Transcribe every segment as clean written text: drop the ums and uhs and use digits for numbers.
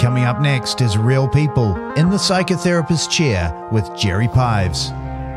Coming up next is Real People in the Psychotherapist Chair with Jerry Pives.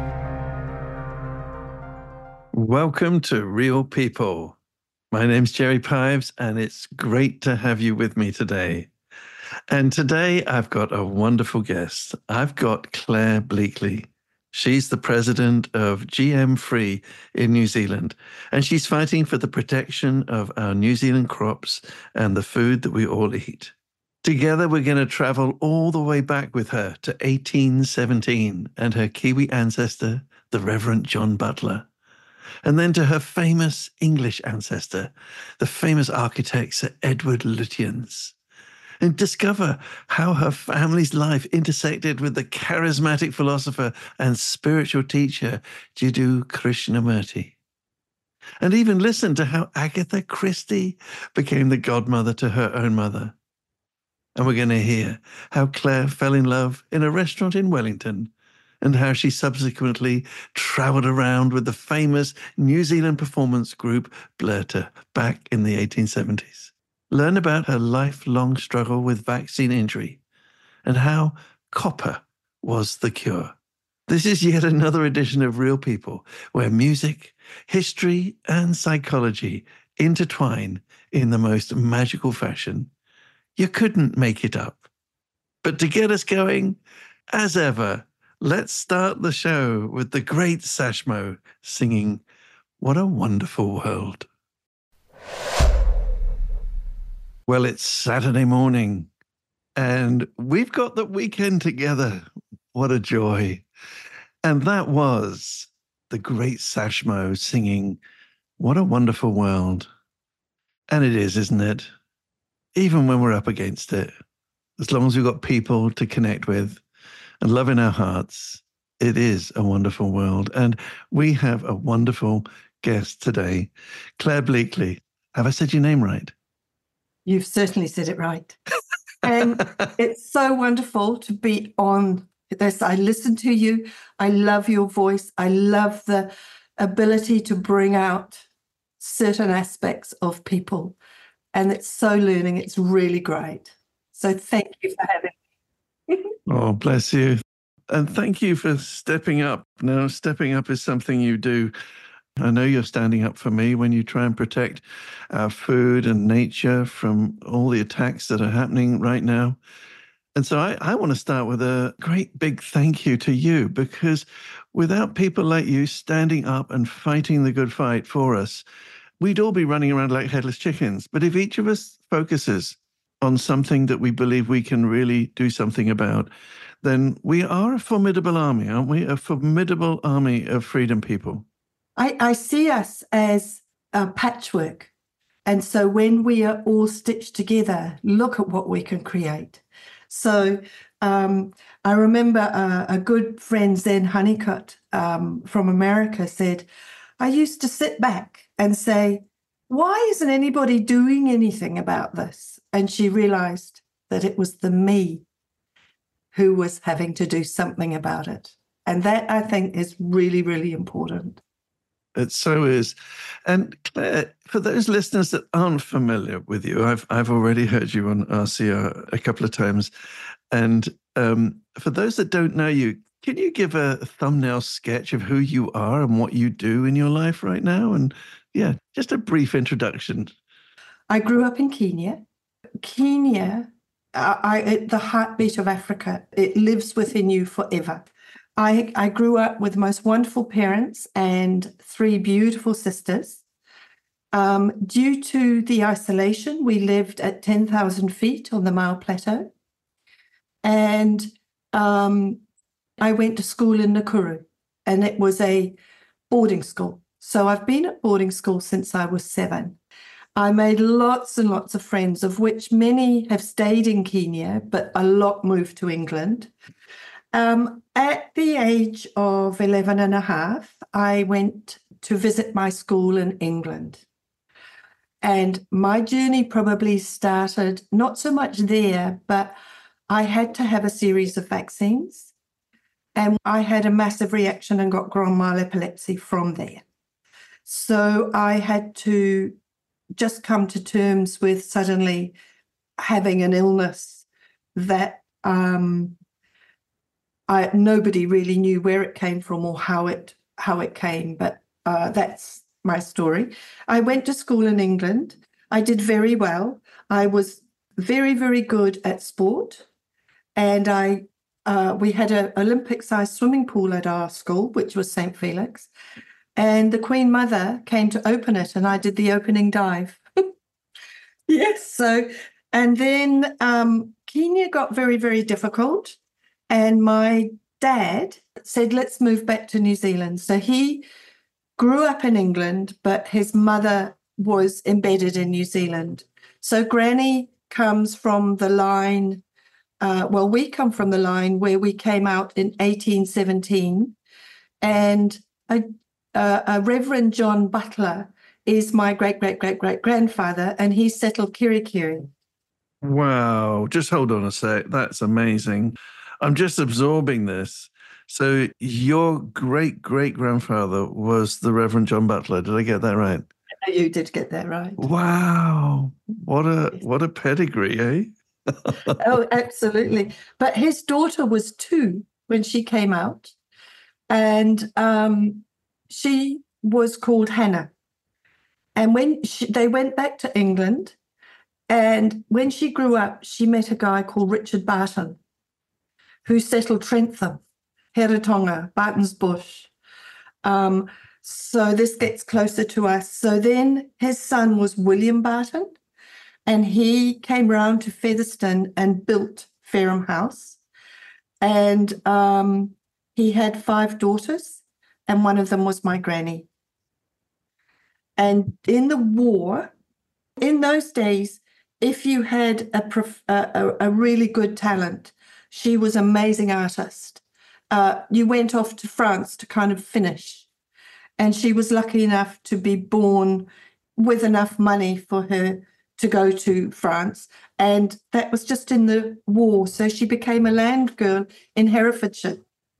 Welcome to Real People. My name's Jerry Pives, and it's great to have you with me today. And today I've got a wonderful guest. I've got Claire Bleakley. She's the president of GM Free in New Zealand, and she's fighting for the protection of our New Zealand crops and the food that we all eat. Together, we're going to travel all the way back with her to 1817 and her Kiwi ancestor, the Reverend John Butler, and then to her famous English ancestor, the famous architect Sir Edward Lutyens, and discover how her family's life intersected with the charismatic philosopher and spiritual teacher Jiddu Krishnamurti. And even listen to how Agatha Christie became the godmother to her own mother. And we're going to hear how Claire fell in love in a restaurant in Wellington and how she subsequently travelled around with the famous New Zealand performance group Blerta back in the 1870s. Learn about her lifelong struggle with vaccine injury and how copper was the cure. This is yet another edition of Real People, where music, history, and psychology intertwine in the most magical fashion. You couldn't make it up. But to get us going, as ever, let's start the show with the great Sashmo singing What a Wonderful World. Well, it's Saturday morning, and we've got the weekend together. What a joy. And that was the great Sashmo singing What a Wonderful World. And it is, isn't it? Even when we're up against it, as long as we've got people to connect with and love in our hearts, it is a wonderful world. And we have a wonderful guest today, Claire Bleakley. Have I said your name right? You've certainly said it right. And it's so wonderful to be on this. I listen to you. I love your voice. I love the ability to bring out certain aspects of people. And it's so learning. It's really great. So thank you for having me. Oh, bless you. And thank you for stepping up. Now, stepping up is something you do. I know you're standing up for me when you try and protect our food and nature from all the attacks that are happening right now. And so I want to start with a great big thank you to you, because without people like you standing up and fighting the good fight for us, we'd all be running around like headless chickens. But if each of us focuses on something that we believe we can really do something about, then we are a formidable army, aren't we? A formidable army of freedom people. I see us as a patchwork. And so when we are all stitched together, look at what we can create. So I remember a good friend, Zen Honeycutt from America, said, I used to sit back and say, why isn't anybody doing anything about this? And she realized that it was the me who was having to do something about it. And that, I think, is really, really important. It so is. And Claire, for those listeners that aren't familiar with you, I've already heard you on RCR a couple of times. And for those that don't know you, can you give a thumbnail sketch of who you are and what you do in your life right now? And yeah, just a brief introduction. I grew up in Kenya. Kenya, the heartbeat of Africa, it lives within you forever. I grew up with most wonderful parents and 3 beautiful sisters. Due to the isolation, we lived at 10,000 feet on the Mile Plateau. And I went to school in Nakuru, and it was a boarding school. So I've been at boarding school since I was 7. I made lots and lots of friends, of which many have stayed in Kenya, but a lot moved to England. At the age of 11 and a half, I went to visit my school in England. And my journey probably started not so much there, but I had to have a series of vaccines. And I had a massive reaction and got grand mal epilepsy from there. So I had to just come to terms with suddenly having an illness that nobody really knew where it came from or how it came, but that's my story. I went to school in England. I did very well. I was very, very good at sport, and we had an Olympic-sized swimming pool at our school, which was St. Felix, and the Queen Mother came to open it, and I did the opening dive. Yes, so, and then Kenya got very, very difficult, and my dad said, let's move back to New Zealand. So he grew up in England, but his mother was embedded in New Zealand. So Granny comes from the line, we come from the line where we came out in 1817, and a Reverend John Butler is my great-great-great-great-grandfather, and he settled Kirikiri. Wow. Just hold on a sec. That's amazing. I'm just absorbing this. So your great-great-grandfather was the Reverend John Butler. Did I get that right? You did get that right. Wow. What a pedigree, eh? Oh, absolutely. But his daughter was 2 when she came out, and she was called Hannah. And when they went back to England, and when she grew up, she met a guy called Richard Barton, who settled Trentham, Heretatonga, Barton's Bush. So this gets closer to us. So then his son was William Barton, and he came round to Featherston and built Fareham House. And he had 5 daughters, and one of them was my granny. And in the war, in those days, if you had a really good talent, she was an amazing artist. You went off to France to kind of finish. And she was lucky enough to be born with enough money for her to go to France. And that was just in the war. So she became a land girl in Herefordshire.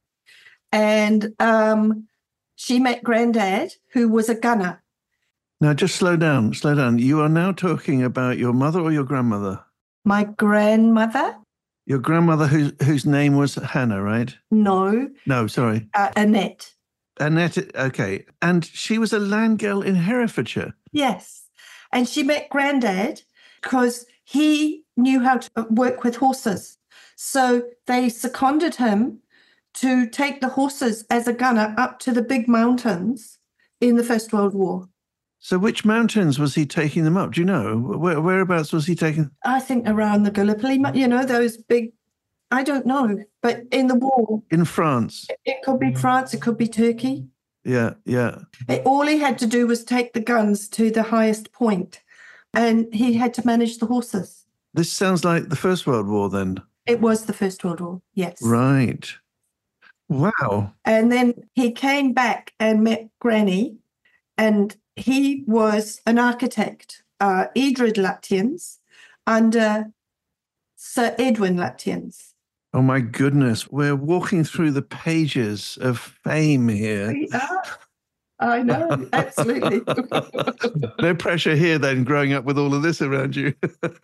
And she met Grandad, who was a gunner. Now, just slow down. You are now talking about your mother or your grandmother? My grandmother. Your grandmother whose name was Hannah, right? No. No, sorry. Annette. Annette, okay. And she was a land girl in Herefordshire? Yes. And she met Grandad because he knew how to work with horses. So they seconded him to take the horses as a gunner up to the big mountains in the First World War. So which mountains was he taking them up? Do you know? Whereabouts was he taking? I think around the Gallipoli, those big, I don't know, but in the war. In France? It could be France, it could be Turkey. Yeah. All he had to do was take the guns to the highest point, and he had to manage the horses. This sounds like the First World War then. It was the First World War, yes. Right. Wow. And then he came back and met Granny, and he was an architect, Edred Lutyens, under Sir Edwin Lutyens. Oh, my goodness. We're walking through the pages of fame here. We are. I know, absolutely. No pressure here then, growing up with all of this around you.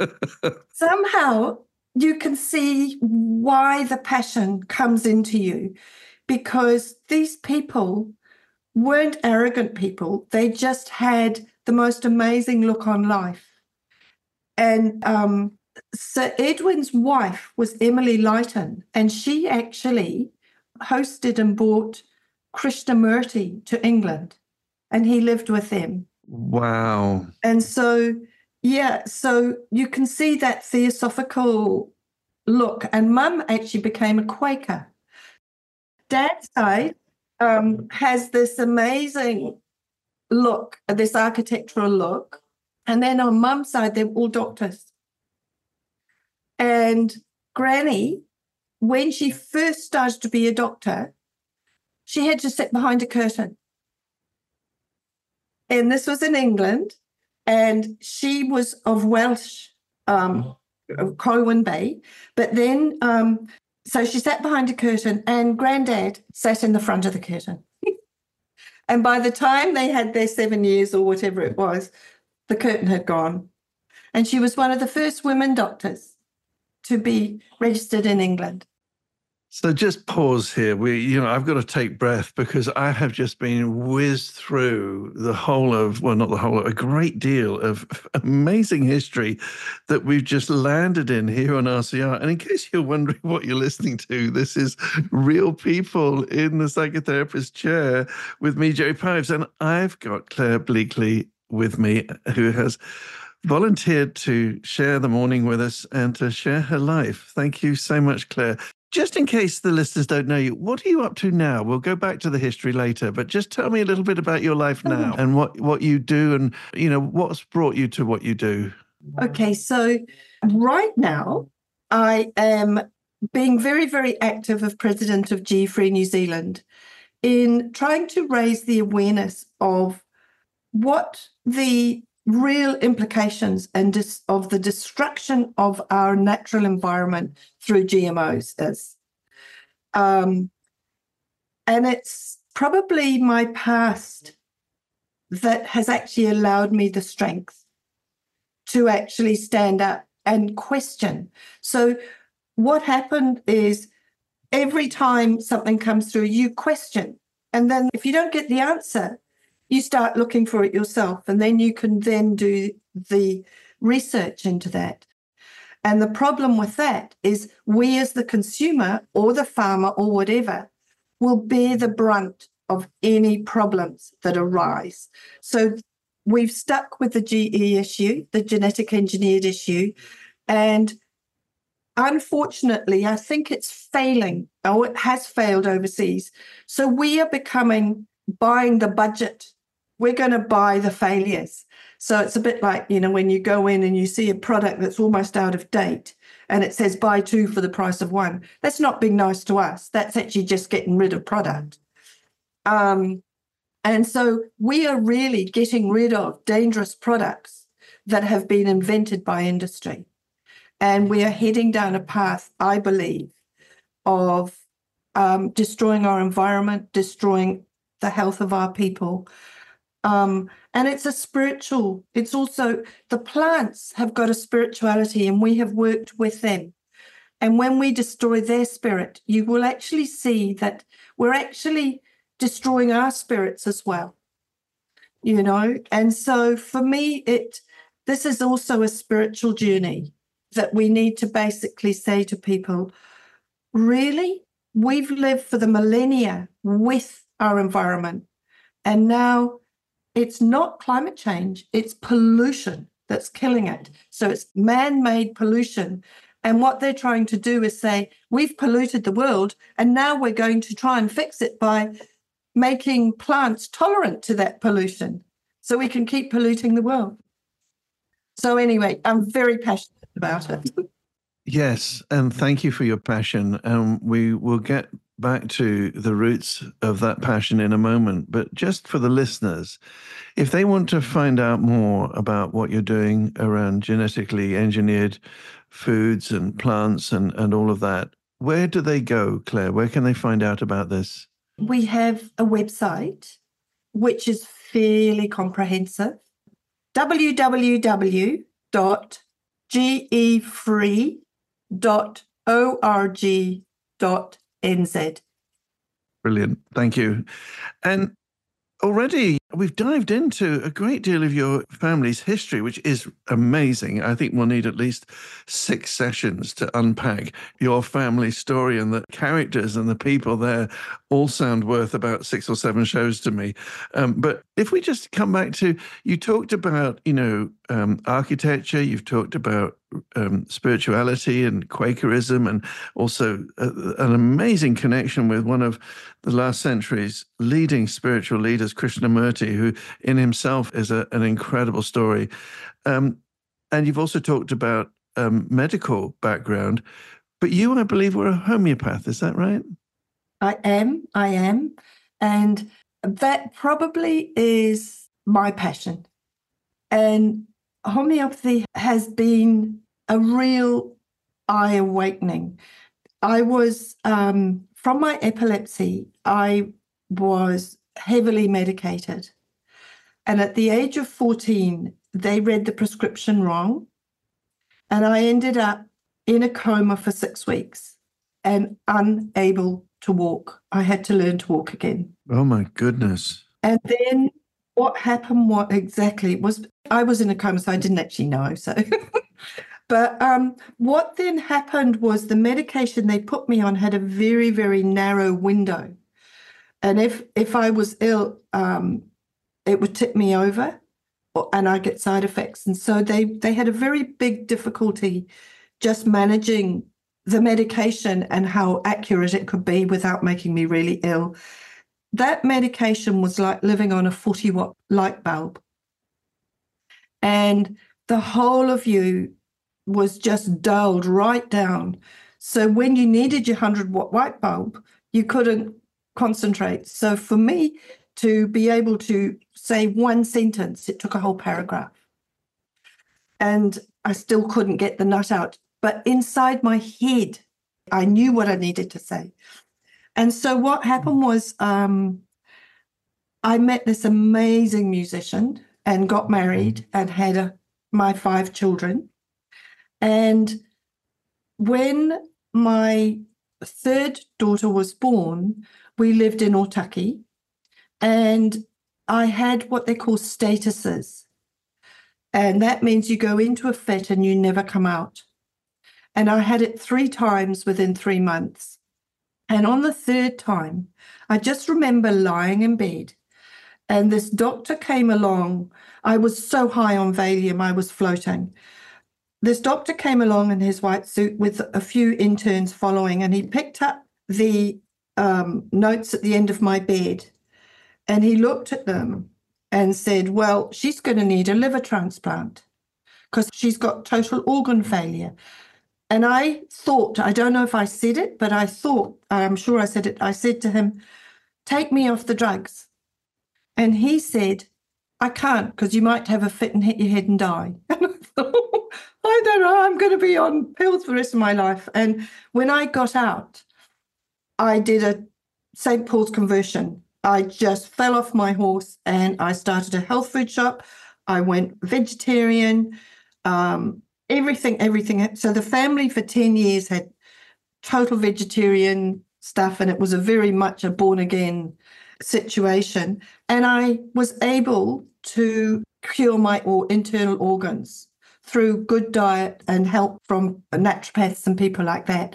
Somehow you can see why the passion comes into you, because these people weren't arrogant people. They just had the most amazing look on life. And Sir Edwin's wife was Emily Lytton, and she actually hosted and brought Krishnamurti to England, and he lived with them. Wow. And so you can see that theosophical look. And Mum actually became a Quaker. Dad's side has this amazing look, this architectural look. And then on Mum's side, they're all doctors. And Granny, when she first started to be a doctor, she had to sit behind a curtain. And this was in England. And she was of Welsh, of Colwyn Bay. But then, so she sat behind a curtain, and Grandad sat in the front of the curtain. And by the time they had their 7 years or whatever it was, the curtain had gone. And she was one of the first women doctors. to be registered in England. So just pause here. I've got to take breath because I have just been whizzed through the whole of, well, not the whole, a great deal of amazing history that we've just landed in here on RCR. And in case you're wondering what you're listening to, this is Real People in the Psychotherapist Chair with me, Jerry Pives. And I've got Claire Bleakley with me, who has volunteered to share the morning with us and to share her life. Thank you so much, Claire. Just in case the listeners don't know you, what are you up to now? We'll go back to the history later, but just tell me a little bit about your life now and what you do and, what's brought you to what you do. Okay, so right now I am being very, very active as president of GE Free New Zealand in trying to raise the awareness of what the real implications of the destruction of our natural environment through GMOs is. And it's probably my past that has actually allowed me the strength to actually stand up and question. So what happened is every time something comes through, you question. And then if you don't get the answer, you start looking for it yourself, and then you can then do the research into that. And the problem with that is we as the consumer or the farmer or whatever will bear the brunt of any problems that arise. So we've stuck with the GE issue, the genetic engineered issue, and unfortunately, I think it's failing, or it has failed overseas. So we are buying the budget. We're going to buy the failures. So it's a bit like, when you go in and you see a product that's almost out of date and it says buy two for the price of one. That's not being nice to us. That's actually just getting rid of product. And so we are really getting rid of dangerous products that have been invented by industry. And we are heading down a path, I believe, of destroying our environment, destroying the health of our people. And it's it's also, the plants have got a spirituality and we have worked with them. And when we destroy their spirit, you will actually see that we're actually destroying our spirits as well, And so for me, this is also a spiritual journey that we need to basically say to people, really, we've lived for the millennia with our environment. And now it's not climate change, it's pollution that's killing it. So it's man-made pollution. And what they're trying to do is say, we've polluted the world, and now we're going to try and fix it by making plants tolerant to that pollution so we can keep polluting the world. So anyway, I'm very passionate about it. Yes, and thank you for your passion. We will get back to the roots of that passion in a moment. But just for the listeners, if they want to find out more about what you're doing around genetically engineered foods and plants and all of that, where do they go, Claire? Where can they find out about this? We have a website, which is fairly comprehensive, www.gefree.org.nz. Brilliant. Thank you. And already we've dived into a great deal of your family's history, which is amazing. I think we'll need at least 6 sessions to unpack your family story, and the characters and the people there all sound worth about 6 or 7 shows to me. But if we just come back to, you talked about, architecture, you've talked about spirituality and Quakerism, and also an amazing connection with one of the last century's leading spiritual leaders, Krishnamurti, who in himself is an incredible story. And you've also talked about medical background, but you, I believe, were a homeopath. Is that right? I am. And that probably is my passion. And homeopathy has been a real eye-awakening. I was, from my epilepsy, I was heavily medicated. And at the age of 14, they read the prescription wrong. And I ended up in a coma for 6 weeks and unable to walk. I had to learn to walk again. Oh my goodness. And then what happened, what exactly was, I was in a coma, so I didn't actually know. So, but what then happened was the medication they put me on had a very, very narrow window. And if I was ill, it would tip me over and I get side effects. And so they had a very big difficulty just managing the medication and how accurate it could be without making me really ill. That medication was like living on a 40-watt light bulb. And the whole of you was just dulled right down. So when you needed your 100-watt light bulb, you couldn't concentrate. So for me to be able to say one sentence, it took a whole paragraph. And I still couldn't get the nut out. But inside my head, I knew what I needed to say. And so what happened was I met this amazing musician and got married and had my 5 children. And when my 3rd daughter was born, we lived in Otaki, and I had what they call statuses. And that means you go into a fit and you never come out. And I had it 3 times within 3 months. And on the 3rd time, I just remember lying in bed, and this doctor came along. I was so high on Valium, I was floating. This doctor came along in his white suit with a few interns following, and he picked up the notes at the end of my bed, and he looked at them and said, well, she's going to need a liver transplant because she's got total organ failure. And I thought, I don't know if I said it, but I thought, I'm sure I said it. I said to him, take me off the drugs. And he said, I can't, because you might have a fit and hit your head and die. And I thought, I don't know, I'm going to be on pills for the rest of my life. And when I got out, I did a St. Paul's conversion. I just fell off my horse and I started a health food shop. I went vegetarian, everything. So the family for 10 years had total vegetarian stuff, and it was a very much a born again situation. And I was able to cure my internal organs through good diet and help from naturopaths and people like that.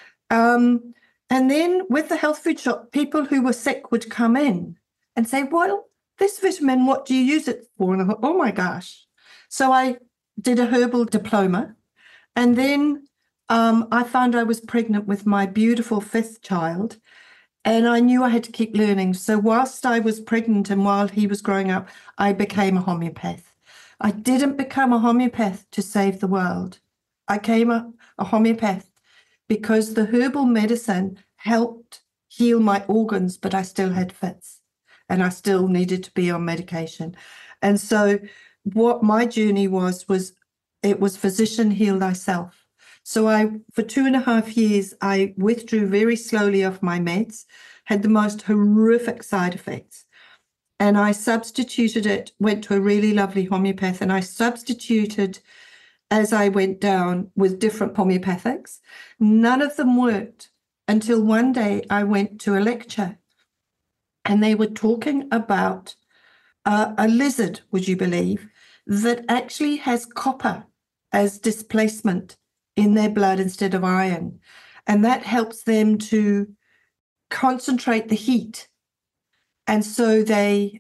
And then with the health food shop, people who were sick would come in and say, well, this vitamin, what do you use it for? And I thought, oh my gosh. So I did a herbal diploma. And then I found I was pregnant with my beautiful 5th child. And I knew I had to keep learning. So whilst I was pregnant and while he was growing up, I became a homeopath. I didn't become a homeopath to save the world. I became a homeopath because the herbal medicine helped heal my organs, but I still had fits and I still needed to be on medication. And so what my journey was it was physician heal thyself. So for 2.5 years, I withdrew very slowly off my meds, had the most horrific side effects. And I substituted it, went to a really lovely homeopath, and I substituted as I went down with different homeopathics. None of them worked until one day I went to a lecture and they were talking about a lizard, would you believe, that actually has copper as displacement in their blood instead of iron. And that helps them to concentrate the heat. And so they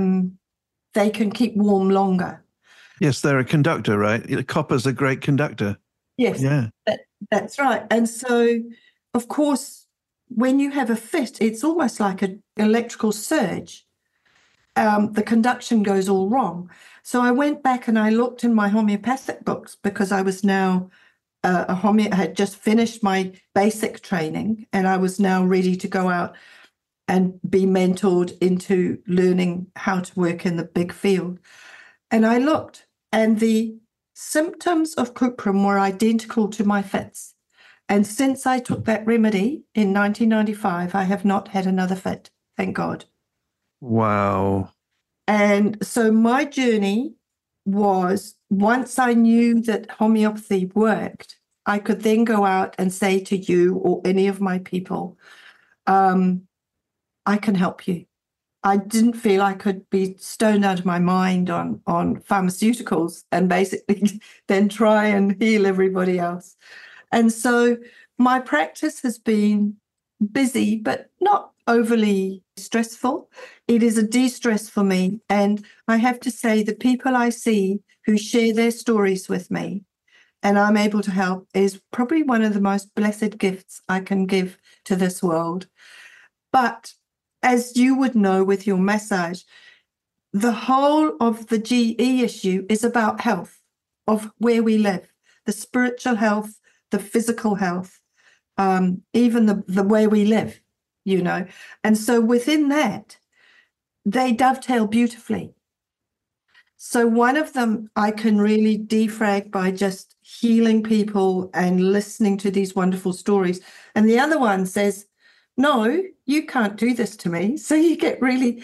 can keep warm longer. Yes, they're a conductor, right? Copper's a great conductor. Yes, yeah, that's right. And so, of course, when you have a fit, it's almost like an electrical surge. The conduction goes all wrong. So I went back and I looked in my homeopathic books because I was now I had just finished my basic training and I was now ready to go out and be mentored into learning how to work in the big field. And I looked, and the symptoms of Cuprum were identical to my fits. And since I took that remedy in 1995, I have not had another fit, thank God. Wow. And so my journey was, once I knew that homeopathy worked, I could then go out and say to you or any of my people, I can help you. I didn't feel I could be stoned out of my mind on pharmaceuticals and basically then try and heal everybody else. And so my practice has been busy, but not overly stressful. It is a de-stress for me. And I have to say, the people I see who share their stories with me and I'm able to help is probably one of the most blessed gifts I can give to this world. But as you would know with your massage, the whole of the GE issue is about health, of where we live, the spiritual health, the physical health, even the way we live, you know. And so within that, they dovetail beautifully. So one of them I can really defrag by just healing people and listening to these wonderful stories. And the other one says, no, you can't do this to me. So you get really,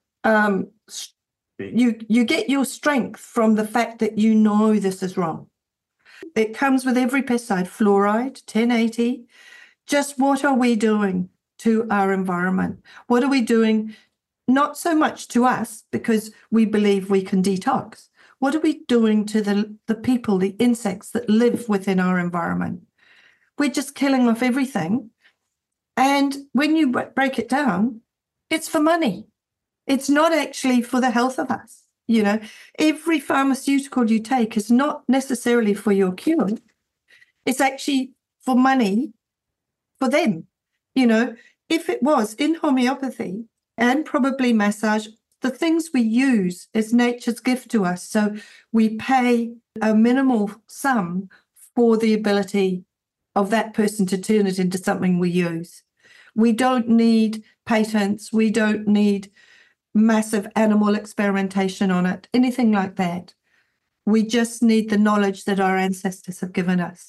you get your strength from the fact that you know this is wrong. It comes with every pesticide, fluoride, 1080. Just what are we doing to our environment? What are we doing? Not so much to us because we believe we can detox. What are we doing to the people, the insects that live within our environment? We're just killing off everything. And when you break it down, it's for money. It's not actually for the health of us. You know, every pharmaceutical you take is not necessarily for your cure. It's actually for money for them. You know, if it was in homeopathy and probably massage, the things we use is nature's gift to us. So we pay a minimal sum for the ability of that person to turn it into something we use. We don't need patents. We don't need massive animal experimentation on it, anything like that. We just need the knowledge that our ancestors have given us.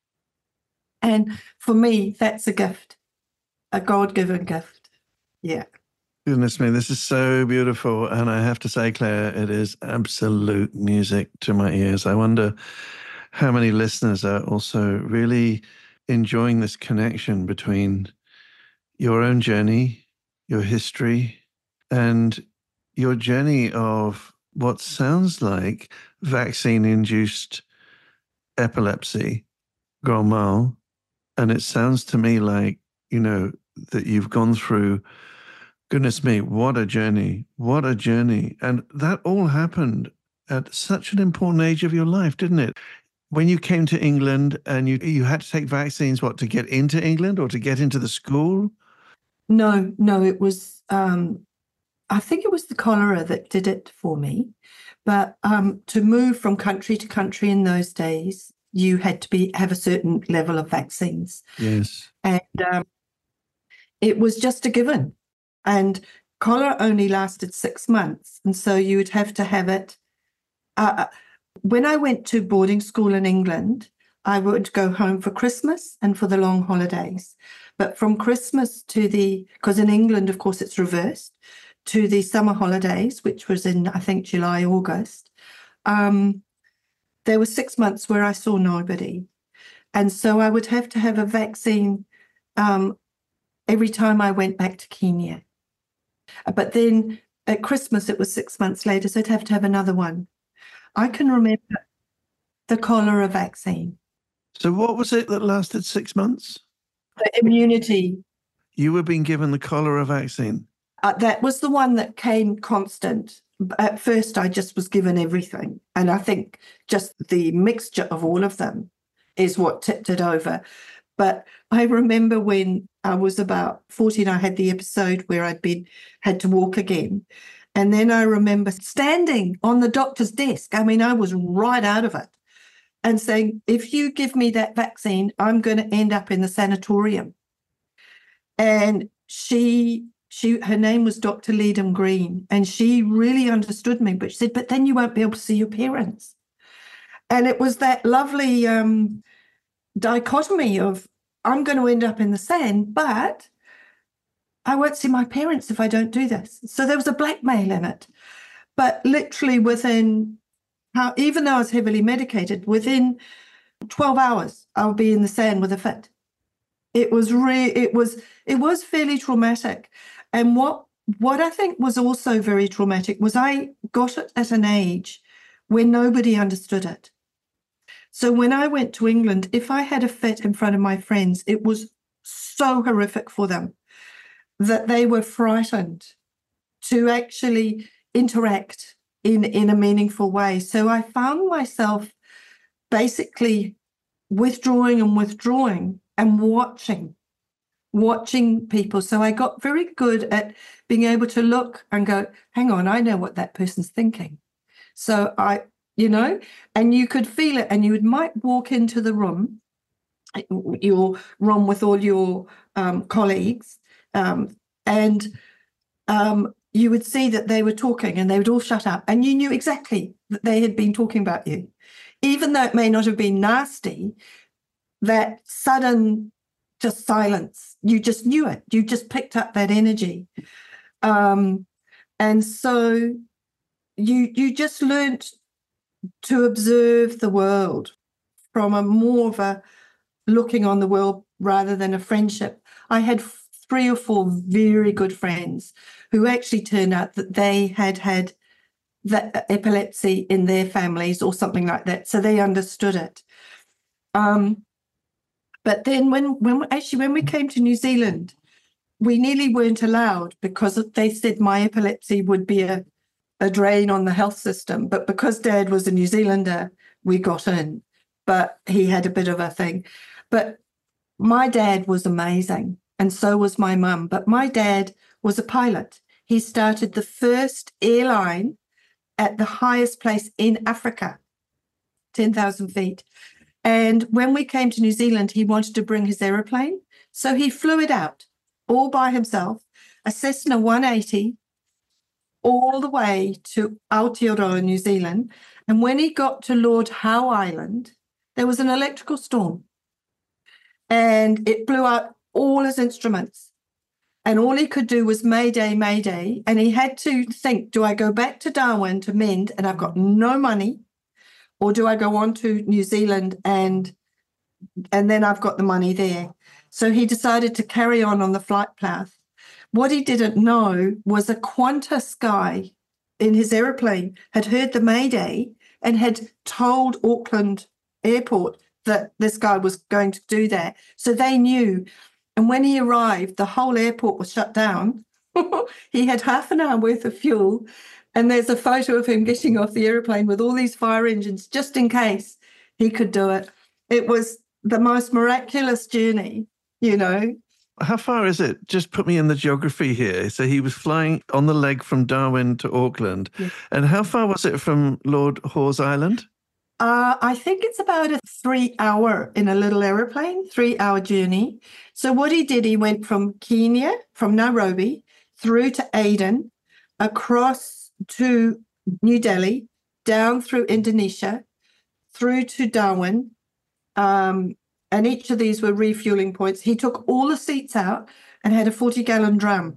And for me, that's a gift, a God-given gift. Yeah. Goodness me, this is so beautiful. And I have to say, Claire, it is absolute music to my ears. I wonder how many listeners are also really enjoying this connection between your own journey, your history, and your journey of what sounds like vaccine-induced epilepsy, grand mal. And it sounds to me like, you know, that you've gone through, goodness me, what a journey, what a journey. And that all happened at such an important age of your life, didn't it? When you came to England and you had to take vaccines, what, to get into England or to get into the school? No, it was, I think it was the cholera that did it for me. But to move from country to country in those days, you had to have a certain level of vaccines. Yes. And it was just a given. And cholera only lasted 6 months. And so you would have to have it. When I went to boarding school in England, I would go home for Christmas and for the long holidays. But from Christmas to because in England, of course, it's reversed, to the summer holidays, which was in, I think, July, August, there were 6 months where I saw nobody. And so I would have to have a vaccine every time I went back to Kenya. But then at Christmas, it was 6 months later, so I'd have to have another one. I can remember the cholera vaccine. So what was it that lasted 6 months? The immunity. You were being given the cholera vaccine? That was the one that came constant. At first, I just was given everything. And I think just the mixture of all of them is what tipped it over. But I remember when I was about 14, I had the episode where had to walk again. And then I remember standing on the doctor's desk. I mean, I was right out of it and saying, if you give me that vaccine, I'm going to end up in the sanatorium. And her name was Dr. Leedham Green, and she really understood me, but she said, but then you won't be able to see your parents. And it was that lovely dichotomy of, I'm going to end up in the sand, but I won't see my parents if I don't do this. So there was a blackmail in it. But literally even though I was heavily medicated, within 12 hours, I would be in the sand with a fit. It was fairly traumatic. And what I think was also very traumatic was I got it at an age where nobody understood it. So when I went to England, if I had a fit in front of my friends, it was so horrific for them that they were frightened to actually interact in a meaningful way. So I found myself basically withdrawing and watching people. So I got very good at being able to look and go, hang on, I know what that person's thinking. So and you could feel it, and might walk into the room, your room with all your colleagues, and you would see that they were talking and they would all shut up, and you knew exactly that they had been talking about you. Even though it may not have been nasty, that sudden just silence, you just knew it. You just picked up that energy. And so you just learned to observe the world from a more of a looking on the world rather than a friendship. I had 3 or 4 very good friends who actually turned out that they had the epilepsy in their families or something like that, so they understood it. But then when we came to New Zealand, we nearly weren't allowed because they said my epilepsy would be a drain on the health system. But because Dad was a New Zealander, we got in. But he had a bit of a thing. But my dad was amazing, and so was my mum. But my dad was a pilot. He started the first airline at the highest place in Africa, 10,000 feet. And when we came to New Zealand, he wanted to bring his aeroplane. So he flew it out all by himself, a Cessna 180, all the way to Aotearoa, New Zealand. And when he got to Lord Howe Island, there was an electrical storm. And it blew out all his instruments. And all he could do was Mayday, Mayday. And he had to think, do I go back to Darwin to mend and I've got no money? Or do I go on to New Zealand and then I've got the money there? So he decided to carry on the flight path. What he didn't know was a Qantas guy in his aeroplane had heard the Mayday and had told Auckland Airport that this guy was going to do that. So they knew. And when he arrived, the whole airport was shut down. He had half an hour worth of fuel. And there's a photo of him getting off the aeroplane with all these fire engines, just in case he could do it. It was the most miraculous journey, How far is it? Just put me in the geography here. So he was flying on the leg from Darwin to Auckland. Yeah. And how far was it from Lord Howe's Island? I think it's about a 3-hour in a little aeroplane, 3-hour journey. So what he did, he went from Kenya, from Nairobi, through to Aden, across to New Delhi, down through Indonesia, through to Darwin. And each of these were refueling points. He took all the seats out and had a 40-gallon drum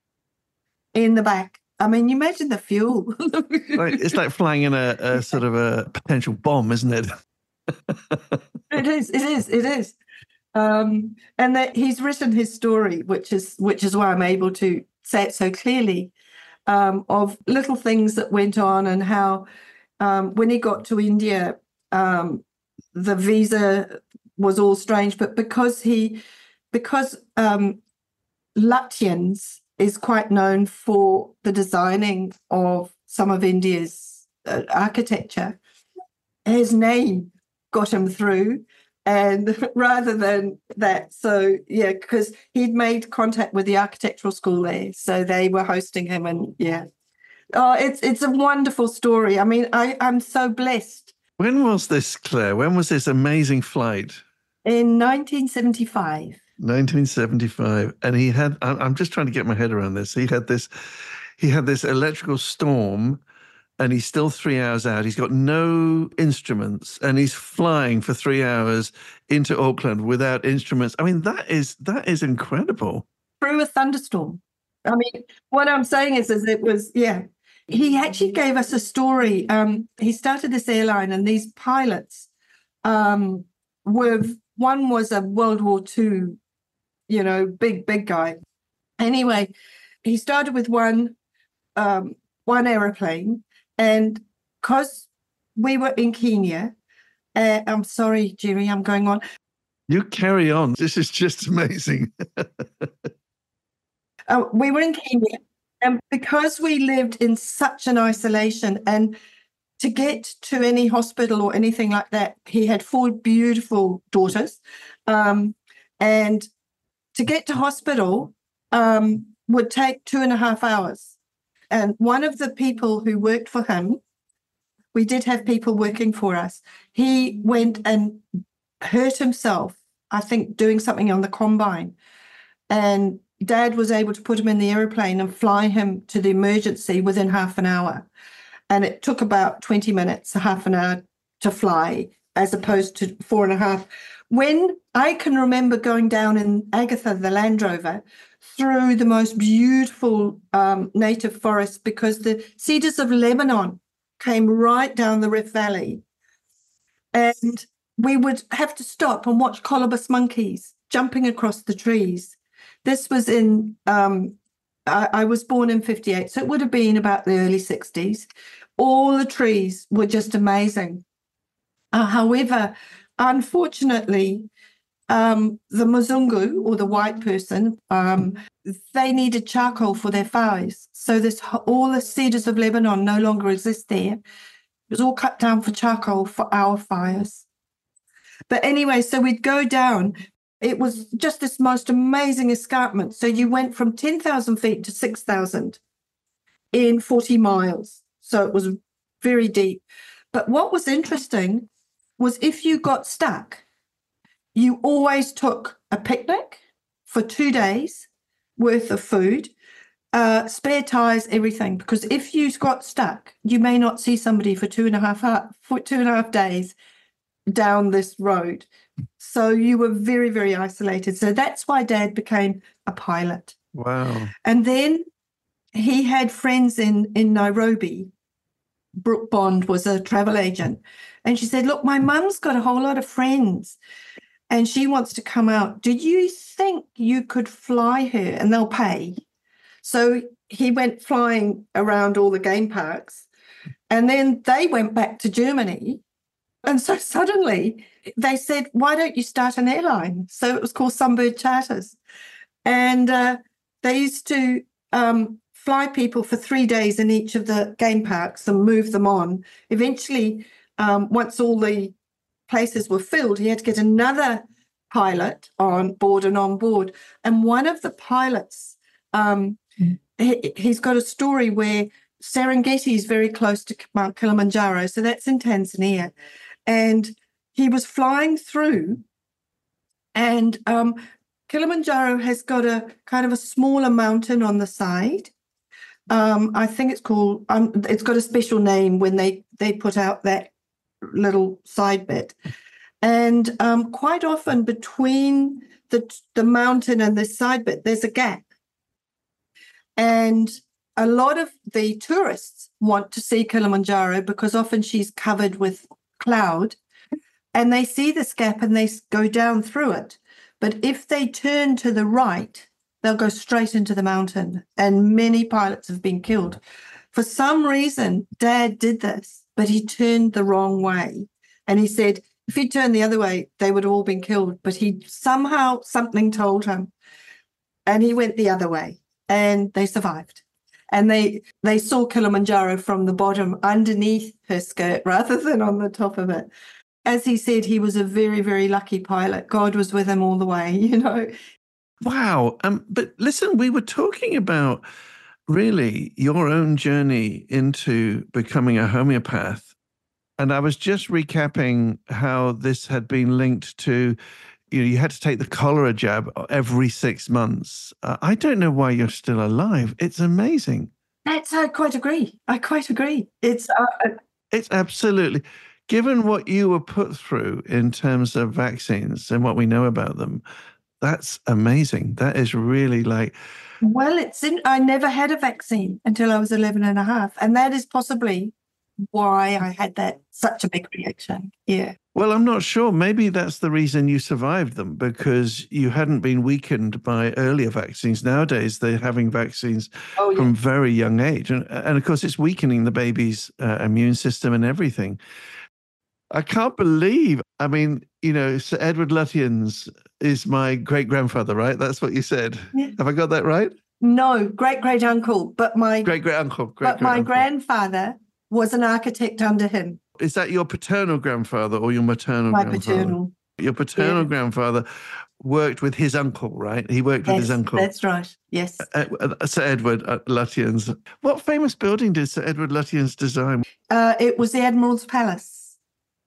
in the back. I mean, you imagine the fuel. It's like flying in a sort of a potential bomb, isn't it? It is. And that he's written his story, which is why I'm able to say it so clearly, of little things that went on and how when he got to India, the visa was all strange, but because Lutyens is quite known for the designing of some of India's architecture, his name got him through. And rather than that, so yeah, because he'd made contact with the architectural school there, so they were hosting him, and yeah. Oh, it's a wonderful story. I mean, I'm so blessed. When was this, Claire? When was this amazing flight? In 1975. 1975. And he had, I'm just trying to get my head around this. He had this electrical storm, and he's still 3 hours out. He's got no instruments, and he's flying for 3 hours into Auckland without instruments. I mean, that is incredible. Through a thunderstorm. I mean, what I'm saying is it was, yeah. He actually gave us a story. He started this airline, and these pilots one was a World War II, big guy. Anyway, he started with one aeroplane, and because we were in Kenya, I'm sorry, Jerry, I'm going on. You carry on. This is just amazing. We were in Kenya, and because we lived in such an isolation, and to get to any hospital or anything like that, he had 4 beautiful daughters, and to get to hospital would take 2.5 hours. And one of the people who worked for him, we did have people working for us, he went and hurt himself, I think, doing something on the combine. And Dad was able to put him in the aeroplane and fly him to the emergency within half an hour. And it took about 20 minutes, half an hour to fly, as opposed to 4.5. When I can remember going down in Agatha, the Land Rover, through the most beautiful native forest, because the cedars of Lebanon came right down the Rift Valley. And we would have to stop and watch colobus monkeys jumping across the trees. This was in, I was born in 58, so it would have been about the early 60s. All the trees were just amazing. However, unfortunately, the Mzungu, or the white person, they needed charcoal for their fires. So all the cedars of Lebanon no longer exist there. It was all cut down for charcoal for our fires. But anyway, so we'd go down. It was just this most amazing escarpment. So you went from 10,000 feet to 6,000 in 40 miles. So it was very deep. But what was interesting was if you got stuck, you always took a picnic for 2 days worth of food, spare tires, everything. Because if you got stuck, you may not see somebody for 2.5 days down this road. So you were very, very isolated. So that's why Dad became a pilot. Wow. And then he had friends in Nairobi. Brooke Bond was a travel agent. And she said, look, my mum's got a whole lot of friends and she wants to come out. Do you think you could fly her and they'll pay? So he went flying around all the game parks, and then they went back to Germany. And so suddenly they said, why don't you start an airline? So it was called Sunbird Charters. And they used to fly people for 3 days in each of the game parks and move them on. Eventually, once all the places were filled, he had to get another pilot on board. And one of the pilots, he's got a story where Serengeti is very close to Mount Kilimanjaro, so that's in Tanzania. And he was flying through, and Kilimanjaro has got a kind of a smaller mountain on the side. I think it's called, it's got a special name when they put out that little side bit. And quite often between the mountain and the side bit, there's a gap. And a lot of the tourists want to see Kilimanjaro because often she's covered with cloud, and they see this gap and they go down through it. But if they turn to the right, they'll go straight into the mountain, and many pilots have been killed. For some reason, Dad did this, but he turned the wrong way. And he said, if he turned the other way, they would have all been killed. But something told him, and he went the other way, and they survived. And they saw Kilimanjaro from the bottom underneath her skirt rather than on the top of it. As he said, he was a very, very lucky pilot. God was with him all the way, Wow. But listen, we were talking about really your own journey into becoming a homeopath. And I was just recapping how this had been linked to, you had to take the cholera jab every 6 months. I don't know why you're still alive. It's amazing. I quite agree. It's absolutely, given what you were put through in terms of vaccines and what we know about them, that's amazing. That is really Well, I never had a vaccine until I was 11 and a half. And that is possibly why I had such a big reaction. Yeah. Well, I'm not sure. Maybe that's the reason you survived them, because you hadn't been weakened by earlier vaccines. Nowadays, they're having vaccines from very young age. And of course, it's weakening the baby's immune system and everything. I can't believe, I mean, Sir Edward Lutyens is my great-grandfather, right? That's what you said. Yeah. Have I got that right? No, great-great-uncle, but my... Great-great-uncle. But my grandfather was an architect under him. Is that your paternal grandfather or your maternal grandfather? My paternal. Your paternal grandfather worked with his uncle, right? He worked with his uncle. That's right, yes. Sir Edward Lutyens. What famous building did Sir Edward Lutyens design? It was the Admiral's Palace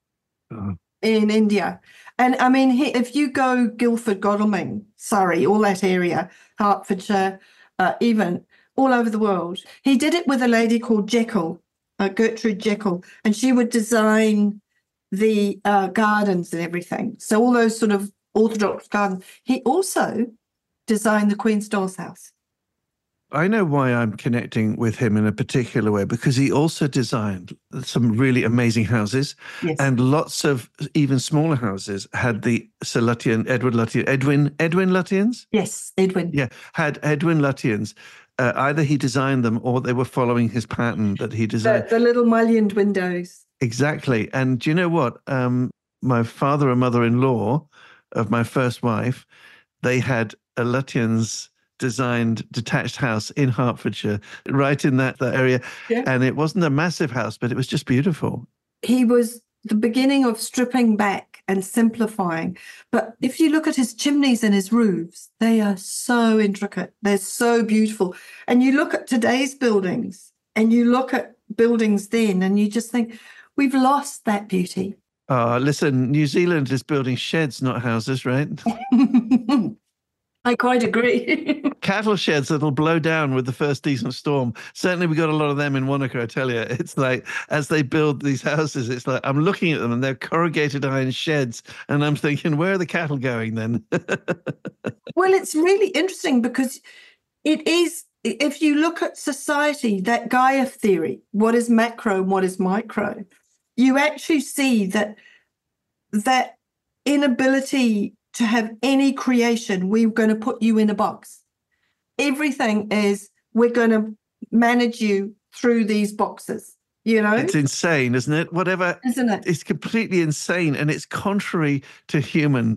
in India. And I mean, if you go Guildford, Godalming, Surrey, all that area, Hertfordshire, even all over the world, he did it with a lady called Jekyll. Gertrude Jekyll, and she would design the gardens and everything. So all those sort of orthodox gardens. He also designed the Queen's Doll's House. I know why I'm connecting with him in a particular way, because he also designed some really amazing houses, and lots of even smaller houses had the Sir Lutyens, Edward Lutyens, Edwin Lutyens? Yes, Edwin. Yeah, had Edwin Lutyens. Either he designed them or they were following his pattern that he designed. The little mullioned windows. Exactly. And do you know what? My father and mother-in-law of my first wife, they had a Lutyens designed detached house in Hertfordshire, right in that area. Yeah. And it wasn't a massive house, but it was just beautiful. He was the beginning of stripping back and simplifying. But if you look at his chimneys and his roofs, they are so intricate. They're so beautiful. And you look at today's buildings and you look at buildings then and you just think, we've lost that beauty. Listen, New Zealand is building sheds, not houses, right? I quite agree. Cattle sheds that'll blow down with the first decent storm. Certainly we got a lot of them in Wanaka, I tell you. It's like, as they build these houses, it's like, I'm looking at them and they're corrugated iron sheds. And I'm thinking, where are the cattle going then? Well, it's really interesting because it is, if you look at society, that Gaia theory, what is macro and what is micro, you actually see that inability to have any creation, we're going to put you in a box. Everything is, we're going to manage you through these boxes, It's insane, isn't it? Isn't it? It's completely insane, and it's contrary to the human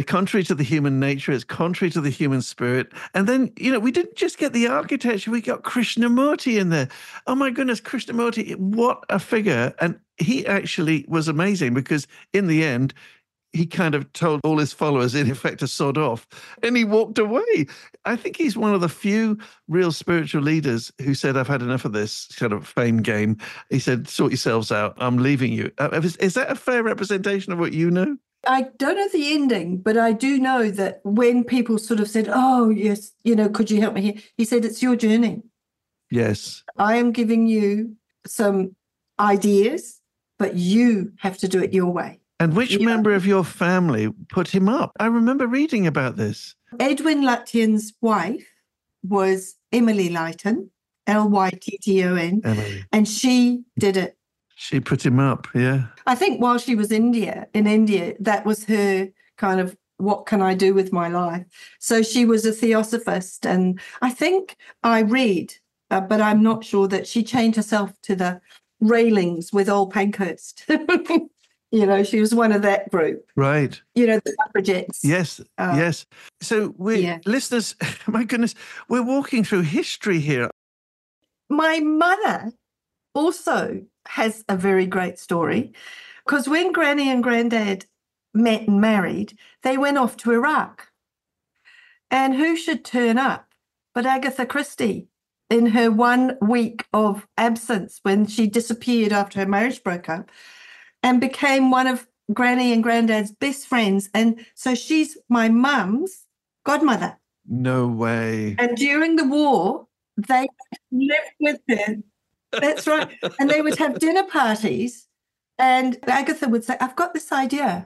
nature. It's contrary to the human spirit. And then, we didn't just get the architecture, we got Krishnamurti in there. Oh my goodness, Krishnamurti, what a figure. And he actually was amazing, because in the end, he kind of told all his followers, in effect, to sod off, and he walked away. I think he's one of the few real spiritual leaders who said, I've had enough of this kind of fame game. He said, sort yourselves out. I'm leaving you. Is that a fair representation of what you know? I don't know the ending, but I do know that when people sort of said, oh, yes, could you help me here? He said, it's your journey. Yes. I am giving you some ideas, but you have to do it your way. And which member of your family put him up? I remember reading about this. Edwin Lutyens' wife was Emily Lytton, Lytton, and she did it. She put him up, yeah. I think while she was in India, that was her kind of, what can I do with my life? So she was a theosophist, and I think I read, but I'm not sure, that she chained herself to the railings with old Pankhurst. She was one of that group. Right. The suffragettes. Yes, yes. So listeners, my goodness, we're walking through history here. My mother also has a very great story, because when Granny and Granddad met and married, they went off to Iraq. And who should turn up but Agatha Christie in her 1 week of absence, when she disappeared after her marriage broke up, and became one of Granny and Granddad's best friends. And so she's my mum's godmother. No way. And during the war, they lived with her. That's right. And they would have dinner parties. And Agatha would say, I've got this idea.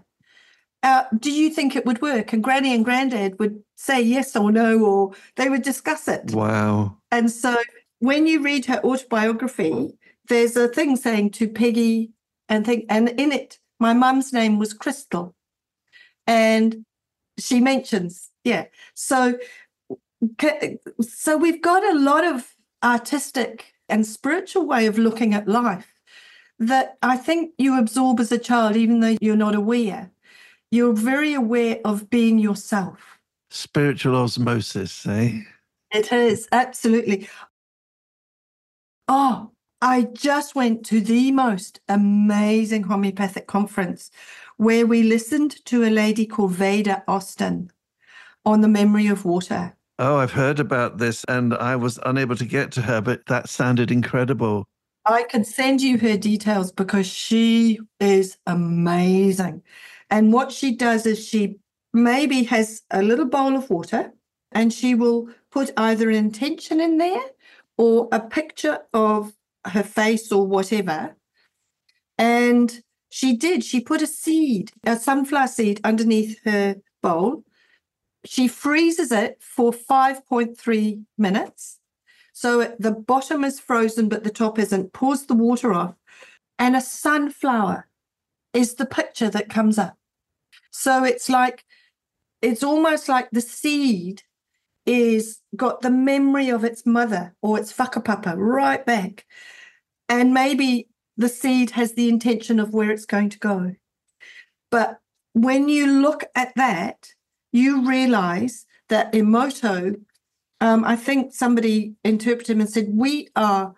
Do you think it would work? And Granny and Granddad would say yes or no, or they would discuss it. Wow. And so when you read her autobiography, there's a thing saying to Peggy and in it, my mum's name was Crystal. And she mentions, So we've got a lot of artistic and spiritual way of looking at life that I think you absorb as a child, even though you're not aware. You're very aware of being yourself. Spiritual osmosis, eh? It is, absolutely. Oh, I just went to the most amazing homeopathic conference where we listened to a lady called Veda Austin on the memory of water. Oh, I've heard about this and I was unable to get to her, but that sounded incredible. I can send you her details because she is amazing. And what she does is she maybe has a little bowl of water and she will put either an intention in there or a picture of her face or whatever. And she put a sunflower seed underneath her bowl. She freezes it for 5.3 minutes. So the bottom is frozen, but the top isn't. Pours the water off. And a sunflower is the picture that comes up. So it's almost like the seed is got the memory of its mother or its whakapapa right back. And maybe the seed has the intention of where it's going to go. But when you look at that, you realize that Emoto, I think somebody interpreted him and said, we are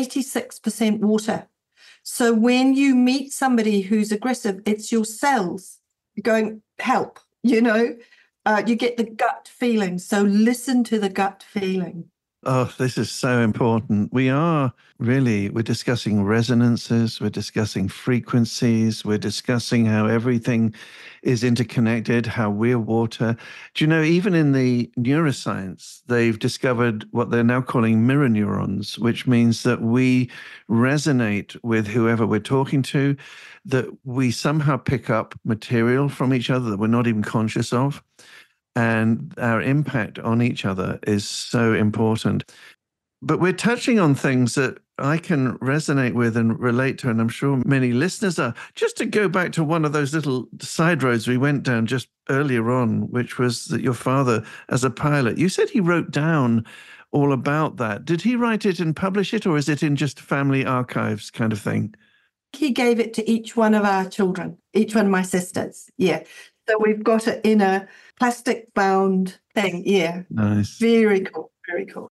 86% water. So when you meet somebody who's aggressive, it's your cells going, help, you get the gut feeling. So listen to the gut feeling. Oh, this is so important. We're discussing resonances, we're discussing frequencies, we're discussing how everything is interconnected, how we're water. Do you know, even in the neuroscience, they've discovered what they're now calling mirror neurons, which means that we resonate with whoever we're talking to, that we somehow pick up material from each other that we're not even conscious of. And our impact on each other is so important. But we're touching on things that I can resonate with and relate to, and I'm sure many listeners are. Just to go back to one of those little side roads we went down just earlier on, which was that your father, as a pilot, you said he wrote down all about that. Did he write it and publish it, or is it in just family archives kind of thing? He gave it to each one of our children, each one of my sisters. Yeah. So we've got it in a plastic bound thing. Yeah. Nice. Very cool. Very cool.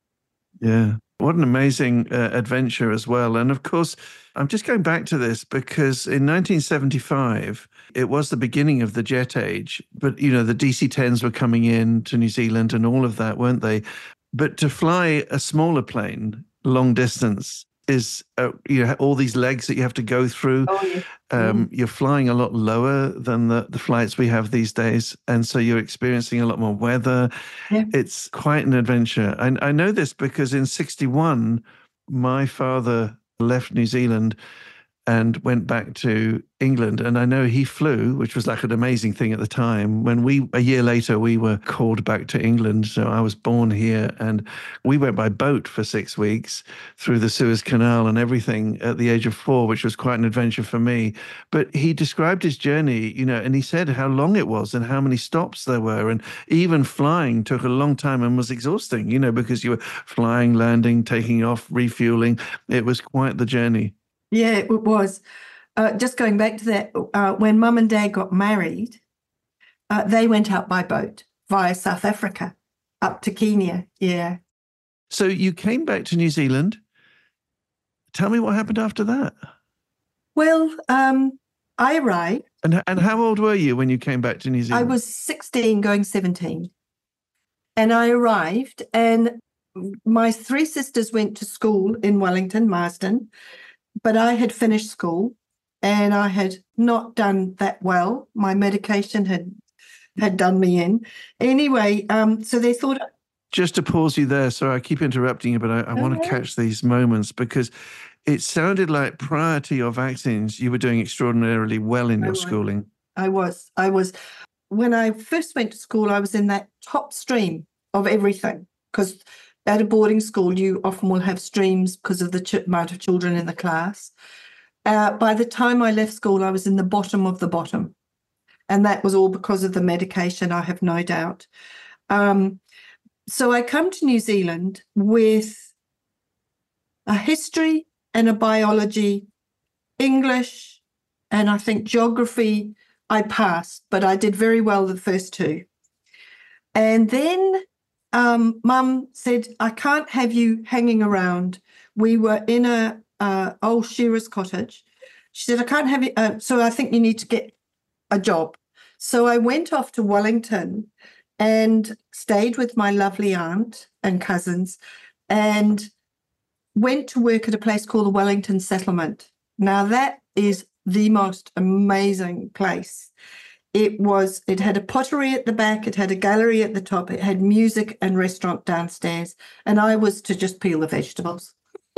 Yeah. What an amazing adventure as well. And of course, I'm just going back to this because in 1975, it was the beginning of the jet age. But, the DC-10s were coming in to New Zealand and all of that, weren't they? But to fly a smaller plane long distance is all these legs that you have to go through. Oh, yeah. You're flying a lot lower than the flights we have these days. And so you're experiencing a lot more weather. Yeah. It's quite an adventure. And I know this because in 1961, my father left New Zealand and went back to England. And I know he flew, which was like an amazing thing at the time. A year later, we were called back to England. So I was born here and we went by boat for 6 weeks through the Suez Canal and everything at the age of 4, which was quite an adventure for me. But he described his journey, and he said how long it was and how many stops there were. And even flying took a long time and was exhausting, because you were flying, landing, taking off, refueling. It was quite the journey. Yeah, it was. Just going back to that, when Mum and Dad got married, they went out by boat via South Africa up to Kenya. Yeah. So you came back to New Zealand. Tell me what happened after that. Well, I arrived. And how old were you when you came back to New Zealand? I was 16 going 17. And I arrived and my 3 sisters went to school in Wellington, Marsden. But I had finished school and I had not done that well. My medication had done me in. Anyway, so they thought... Just to pause you there, sorry, I keep interrupting you, but I want to catch these moments because it sounded like prior to your vaccines, you were doing extraordinarily well in your schooling. I was. When I first went to school, I was in that top stream of everything because at a boarding school, you often will have streams because of the amount of children in the class. By the time I left school, I was in the bottom of the bottom. And that was all because of the medication, I have no doubt. So I come to New Zealand with a history and a biology, English, and I think geography I passed, but I did very well the first two. And then Mum said, I can't have you hanging around. We were in a old shearer's cottage. She said, I can't have you. So I think you need to get a job. So I went off to Wellington and stayed with my lovely aunt and cousins and went to work at a place called the Wellington Settlement. Now, that is the most amazing place. It had a pottery at the back, it had a gallery at the top, it had music and restaurant downstairs, and I was to just peel the vegetables.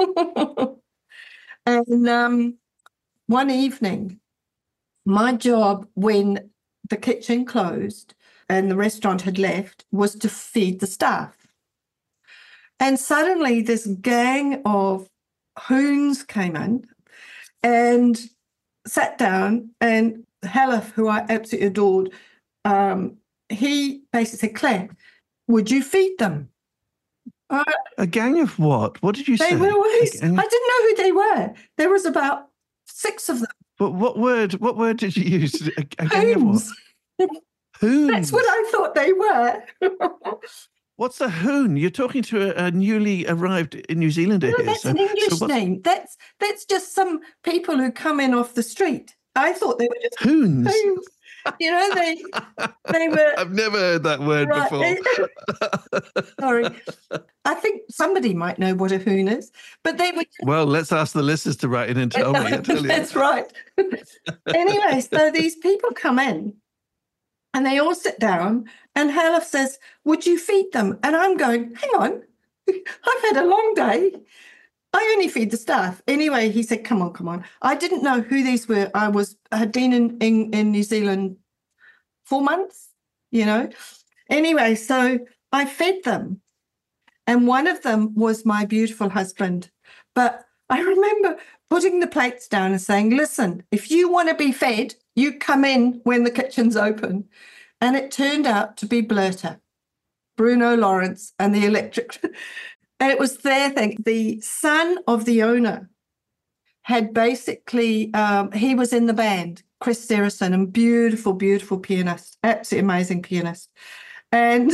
And one evening, my job when the kitchen closed and the restaurant had left was to feed the staff. And suddenly this gang of hoons came in and sat down, and Halef, who I absolutely adored, he basically said, Claire, would you feed them? A gang of what? What did you say? I didn't know who they were. There was about 6 of them. But what word did you use? A gang of what? Hoons. That's what I thought they were. What's a hoon? You're talking to a newly arrived New Zealander No, here. that's an English name. That's just some people who come in off the street. I thought they were just hoons. You know, they were. I've never heard that word before. Sorry. I think somebody might know what a hoon is, but they were. Well, let's ask the listeners to write in and tell me. I tell you. That's right. Anyway, so these people come in and they all sit down, and Halef says, would you feed them? And I'm going, hang on, I've had a long day. I only feed the staff. Anyway, he said, come on. I didn't know who these were. I had been in New Zealand 4 months, you know. Anyway, so I fed them. And one of them was my beautiful husband. But I remember putting the plates down and saying, listen, if you want to be fed, you come in when the kitchen's open. And it turned out to be Blurter, Bruno Lawrence, and the electric. And it was their thing. The son of the owner had basically, he was in the band, Chris Saracen, and beautiful, beautiful pianist, absolutely amazing pianist. And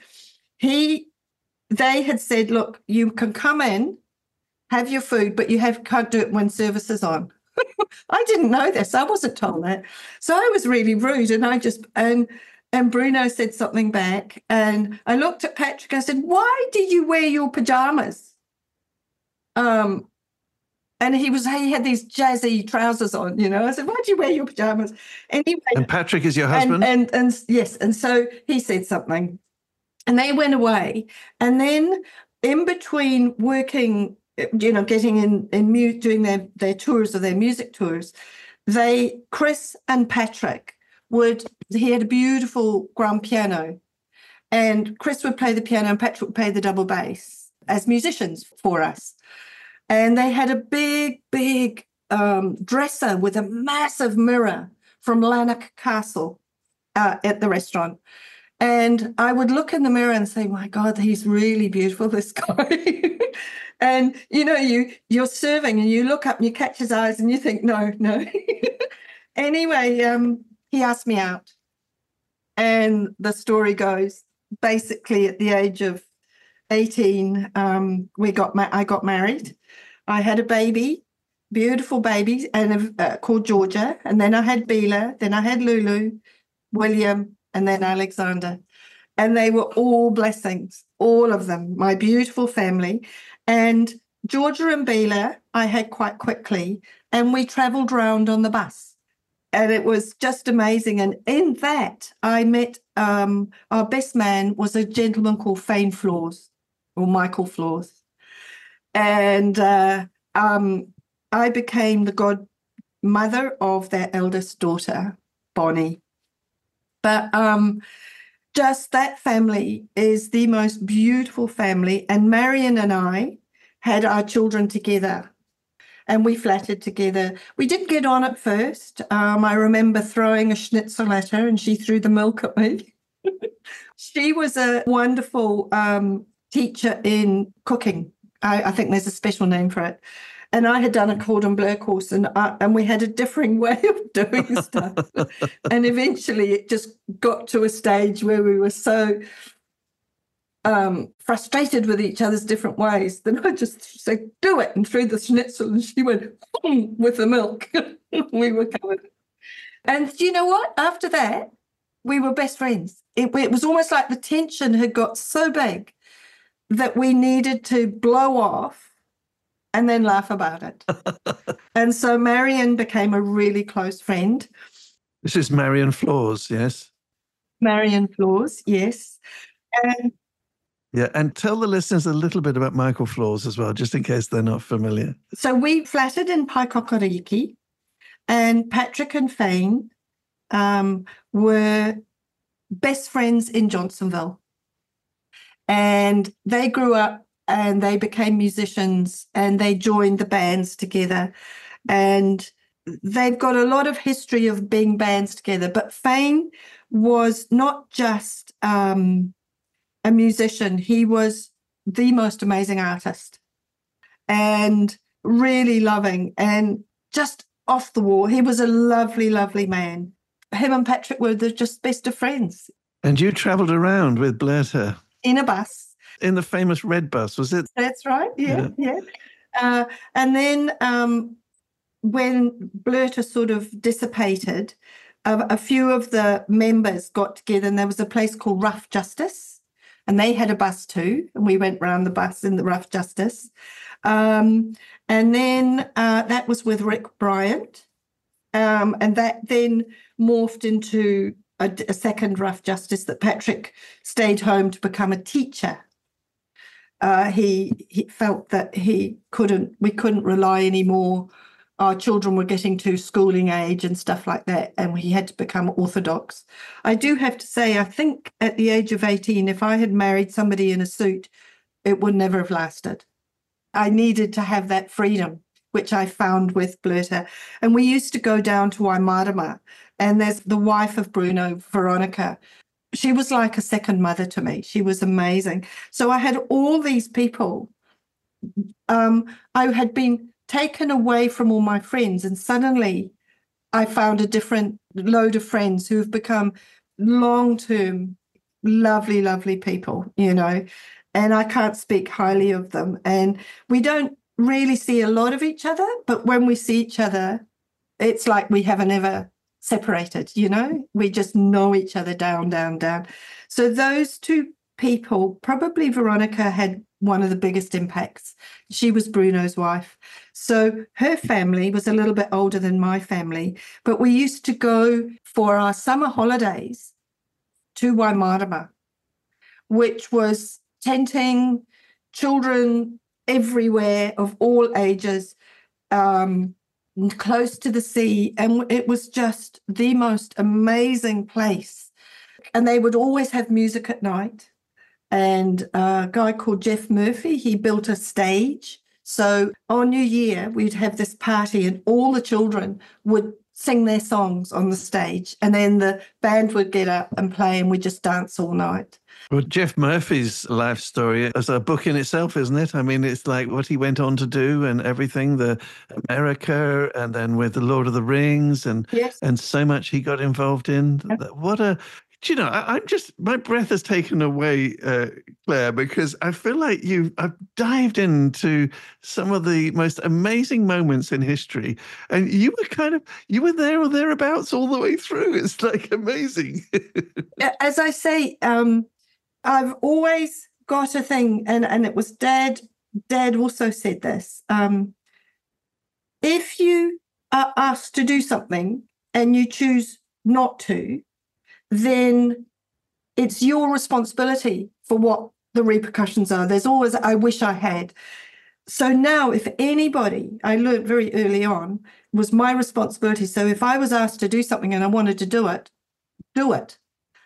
they had said, look, you can come in, have your food, but you can't do it when service is on. I didn't know this. I wasn't told that. So I was really rude, and Bruno said something back, and I looked at Patrick. I said, why did you wear your pajamas? And he had these jazzy trousers on, you know. I said, why did you wear your pajamas? Anyway, and Patrick is your husband? And yes, and so he said something, and they went away. And then in between working, you know, getting in doing their tours of their music tours, Chris and Patrick he had a beautiful grand piano, and Chris would play the piano and Patrick would play the double bass as musicians for us. And they had a big, big dresser with a massive mirror from Lanark Castle at the restaurant. And I would look in the mirror and say, my God, he's really beautiful, this guy. And, you know, you're serving and you look up and you catch his eyes and you think, no. Anyway, he asked me out. And the story goes, basically at the age of 18, I got married. I had a baby, beautiful baby, and called Georgia. And then I had Bela, then I had Lulu, William, and then Alexander. And they were all blessings, all of them, my beautiful family. And Georgia and Bela I had quite quickly, and we travelled around on the bus. And it was just amazing. And in that, I met our best man was a gentleman called Fane Flaws, or Michael Flaws. And I became the godmother of their eldest daughter, Bonnie. But just that family is the most beautiful family. And Marion and I had our children together and we flattered together. We didn't get on at first. I remember throwing a schnitzel at her and she threw the milk at me. She was a wonderful teacher in cooking. I think there's a special name for it. And I had done a cordon bleu course and we had a differing way of doing stuff. And eventually it just got to a stage where we were so frustrated with each other's different ways. Then I just said, do it, and threw the schnitzel, and she went with the milk. We were covered. And you know what? After that, we were best friends. It was almost like the tension had got so big that we needed to blow off and then laugh about it. And so Marion became a really close friend. This is Marion Flores, yes? Marion Flores, yes. And tell the listeners a little bit about Michael Flores as well, just in case they're not familiar. So we flattered in Paikokariki, and Patrick and Fane were best friends in Johnsonville. And they grew up and they became musicians and they joined the bands together. And they've got a lot of history of being bands together. But Fane was not just a musician. He was the most amazing artist and really loving and just off the wall. He was a lovely, lovely man. Him and Patrick were just best of friends. And you travelled around with Blerta? In a bus. In the famous red bus, was it? That's right, yeah. And then when Blerta sort of dissipated, a few of the members got together and there was a place called Rough Justice. And they had a bus too, and we went round the bus in the Rough Justice. And then that was with Rick Bryant. And that then morphed into a second Rough Justice that Patrick stayed home to become a teacher. He felt that we couldn't rely anymore. Our children were getting to schooling age and stuff like that, and he had to become Orthodox. I do have to say, I think at the age of 18, if I had married somebody in a suit, it would never have lasted. I needed to have that freedom, which I found with Blerta. And we used to go down to Waimarama, and there's the wife of Bruno, Veronica. She was like a second mother to me. She was amazing. So I had all these people. I had been taken away from all my friends, and suddenly I found a different load of friends who have become long-term, lovely, lovely people, and I can't speak highly of them. And we don't really see a lot of each other, but when we see each other, it's like we haven't ever separated, we just know each other down. So those two people, probably Veronica had one of the biggest impacts. She was Bruno's wife. So her family was a little bit older than my family, but we used to go for our summer holidays to Waimarama, which was tenting, children everywhere of all ages, close to the sea. And it was just the most amazing place. And they would always have music at night. And a guy called Jeff Murphy, he built a stage. So on New Year, we'd have this party and all the children would sing their songs on the stage. And then the band would get up and play and we'd just dance all night. Well, Jeff Murphy's life story is a book in itself, isn't it? I mean, it's like what he went on to do and everything, the America and then with the Lord of the Rings and so much he got involved in. What my breath has taken away, Claire, because I feel like I've dived into some of the most amazing moments in history, and you were there or thereabouts all the way through. It's like amazing. As I say, I've always got a thing, and it was Dad also said this. If you are asked to do something and you choose not to, then it's your responsibility for what the repercussions are. There's always, I wish I had. So now if anybody, I learned very early on, was my responsibility. So if I was asked to do something and I wanted to do it,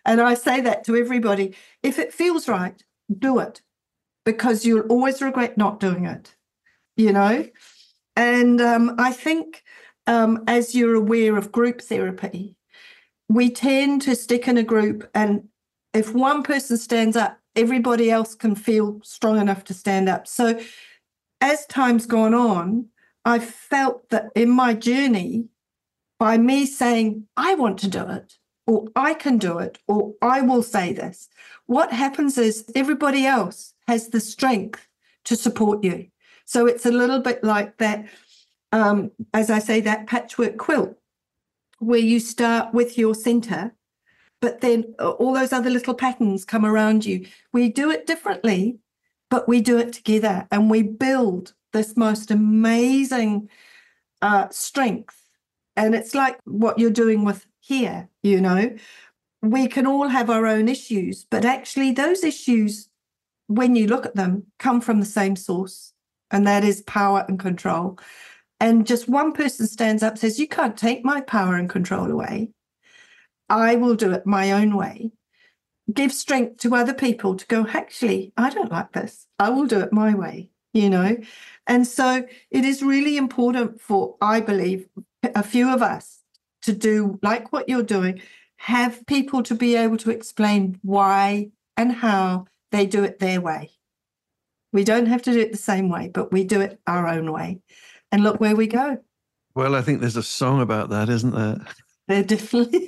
And I say that to everybody. If it feels right, do it, because you'll always regret not doing it, you know? And I think as you're aware of group therapy, we tend to stick in a group, and if one person stands up, everybody else can feel strong enough to stand up. So as time's gone on, I felt that in my journey, by me saying, I want to do it, or I can do it, or I will say this, what happens is everybody else has the strength to support you. So it's a little bit like that, as I say, that patchwork quilt, where you start with your center, but then all those other little patterns come around you. We do it differently, but we do it together, and we build this most amazing strength. And it's like what you're doing with here, you know. We can all have our own issues, but actually those issues, when you look at them, come from the same source, and that is power and control. And just one person stands up and says, you can't take my power and control away. I will do it my own way. Give strength to other people to go, actually, I don't like this. I will do it my way, you know. And so it is really important for, I believe, a few of us to do like what you're doing, have people to be able to explain why and how they do it their way. We don't have to do it the same way, but we do it our own way. And look where we go. Well, I think there's a song about that, isn't there? There definitely.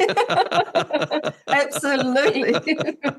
Absolutely.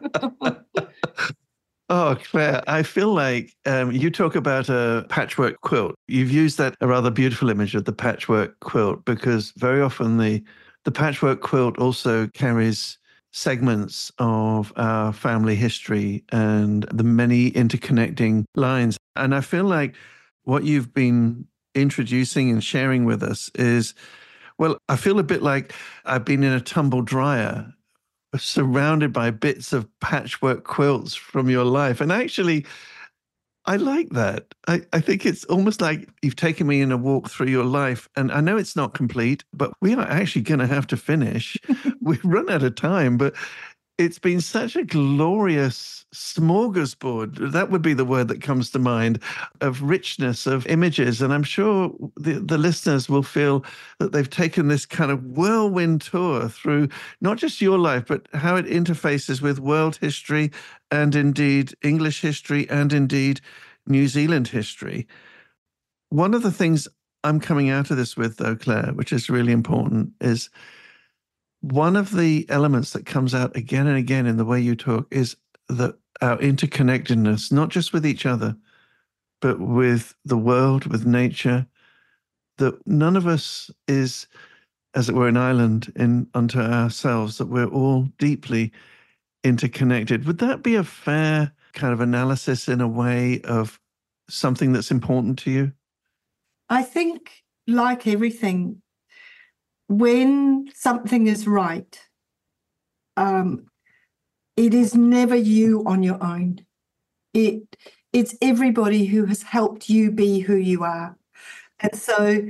Oh, Claire, I feel like you talk about a patchwork quilt. You've used that a rather beautiful image of the patchwork quilt, because very often the patchwork quilt also carries segments of our family history and the many interconnecting lines. And I feel like what you've been introducing and sharing with us is, well, I feel a bit like I've been in a tumble dryer, surrounded by bits of patchwork quilts from your life. And actually, I like that. I think it's almost like you've taken me in a walk through your life. And I know it's not complete, but we are actually going to have to finish. We've run out of time, but it's been such a glorious smorgasbord. That would be the word that comes to mind, of richness, of images. And I'm sure the listeners will feel that they've taken this kind of whirlwind tour through not just your life, but how it interfaces with world history and indeed English history and indeed New Zealand history. One of the things I'm coming out of this with, though, Claire, which is really important, is one of the elements that comes out again and again in the way you talk is that our interconnectedness, not just with each other, but with the world, with nature, that none of us is, as it were, an island unto ourselves, that we're all deeply interconnected. Would that be a fair kind of analysis in a way of something that's important to you? I think, like everything, when something is right, it is never you on your own. It's everybody who has helped you be who you are. And so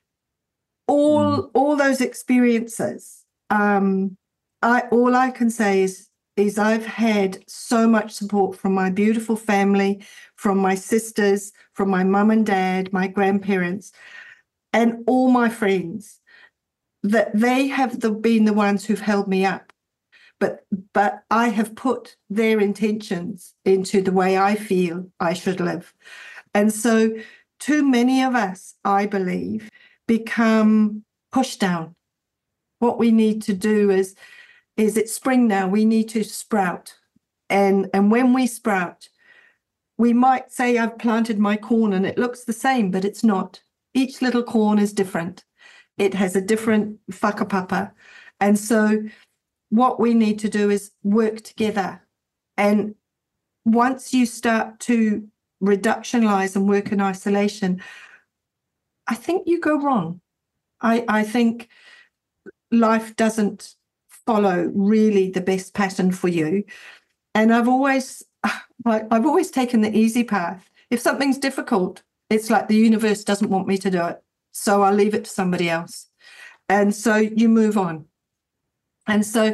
all those experiences, all I can say is I've had so much support from my beautiful family, from my sisters, from my mum and dad, my grandparents, and all my friends, that they have been the ones who've held me up. But I have put their intentions into the way I feel I should live. And so too many of us, I believe, become pushed down. What we need to do is it's spring now, we need to sprout. And when we sprout, we might say, I've planted my corn and it looks the same, but it's not. Each little corn is different. It has a different whakapapa. And so what we need to do is work together. And once you start to reductionalize and work in isolation, I think you go wrong. I think life doesn't follow really the best pattern for you. And I've always taken the easy path. If something's difficult, it's like the universe doesn't want me to do it, so I'll leave it to somebody else. And so you move on. And so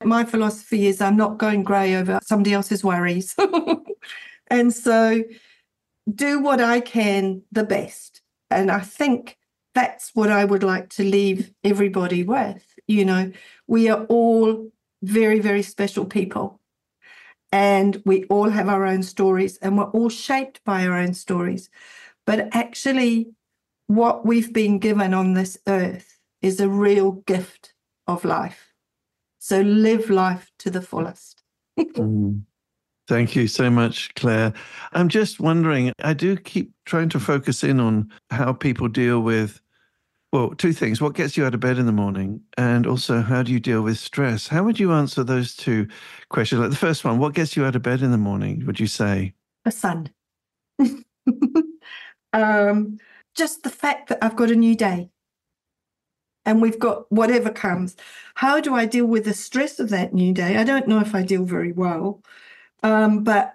My philosophy is I'm not going grey over somebody else's worries. And so do what I can the best. And I think that's what I would like to leave everybody with. You know, we are all very, very special people. And we all have our own stories, and we're all shaped by our own stories. But actually, what we've been given on this earth is a real gift of life. So live life to the fullest. Thank you so much, Claire. I'm just wondering, I do keep trying to focus in on how people deal with, well, two things. What gets you out of bed in the morning? And also, how do you deal with stress? How would you answer those two questions? Like the first one, what gets you out of bed in the morning, would you say? The sun. Just the fact that I've got a new day and we've got whatever comes. How do I deal with the stress of that new day? I don't know if I deal very well. But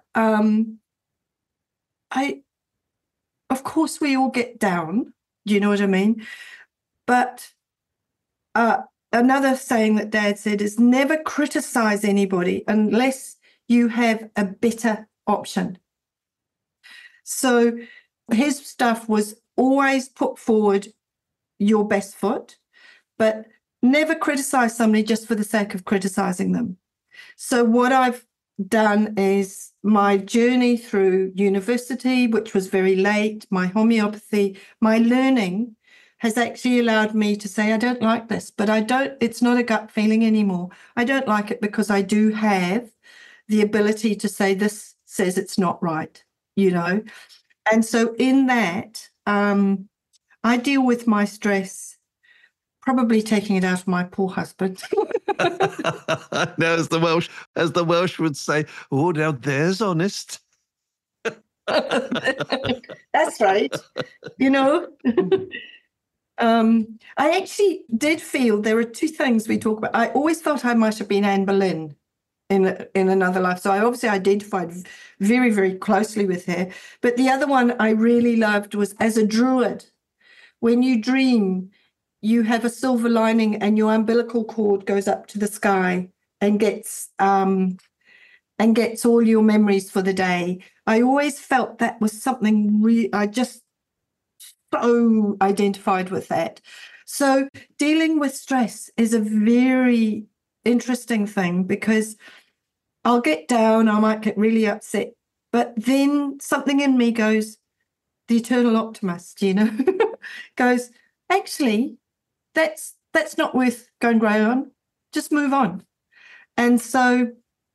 of course, we all get down. Do you know what I mean? But another saying that Dad said is never criticize anybody unless you have a better option. So his stuff was always put forward your best foot, but never criticize somebody just for the sake of criticizing them. So what I've done is my journey through university, which was very late, my homeopathy, my learning has actually allowed me to say, I don't like this, but it's not a gut feeling anymore. I don't like it because I do have the ability to say this says it's not right, you know? And so in that, I deal with my stress, probably taking it out of my poor husband. Now, as the Welsh would say, oh, now there's honest. That's right. You know, I actually did feel there are two things we talk about. I always felt I might have been Anne Boleyn in another life. So I obviously identified very, very closely with her. But the other one I really loved was as a druid. When you dream, you have a silver lining and your umbilical cord goes up to the sky and gets all your memories for the day. I always felt that was something I just so identified with that. So dealing with stress is a very interesting thing because I'll get down, I might get really upset, but then something in me goes, the eternal optimist, you know, goes, actually, that's not worth going grey on. Just move on. And so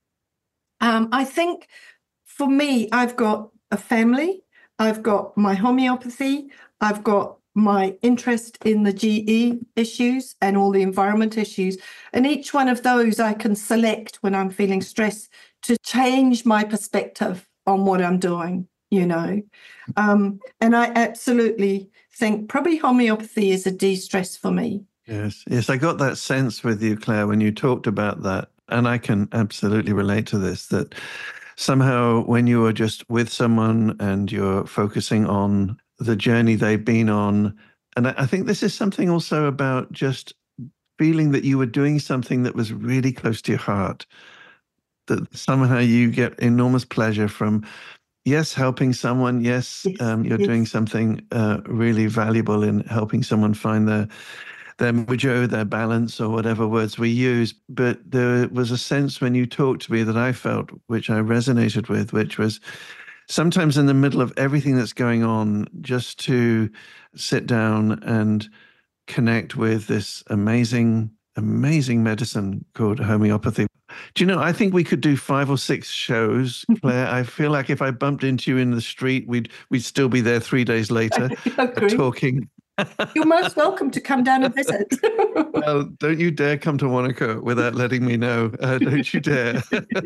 I think for me, I've got a family, I've got my homeopathy, I've got my interest in the GE issues and all the environment issues. And each one of those I can select when I'm feeling stressed to change my perspective on what I'm doing, you know. And I absolutely think probably homeopathy is a de-stress for me. Yes, I got that sense with you, Claire, when you talked about that. And I can absolutely relate to this, that somehow when you are just with someone and you're focusing on the journey they've been on, and I think this is something also about just feeling that you were doing something that was really close to your heart, that somehow you get enormous pleasure from, yes, helping someone, yes, you're doing something really valuable in helping someone find their mojo, their balance, or whatever words we use. But there was a sense when you talked to me that I felt, which I resonated with, which was sometimes in the middle of everything that's going on, just to sit down and connect with this amazing, amazing medicine called homeopathy. Do you know, I think we could do 5 or 6 shows, Claire. I feel like if I bumped into you in the street, we'd still be there 3 days later talking. You're most welcome to come down and visit. Well, don't you dare come to Wanaka without letting me know. Don't you dare.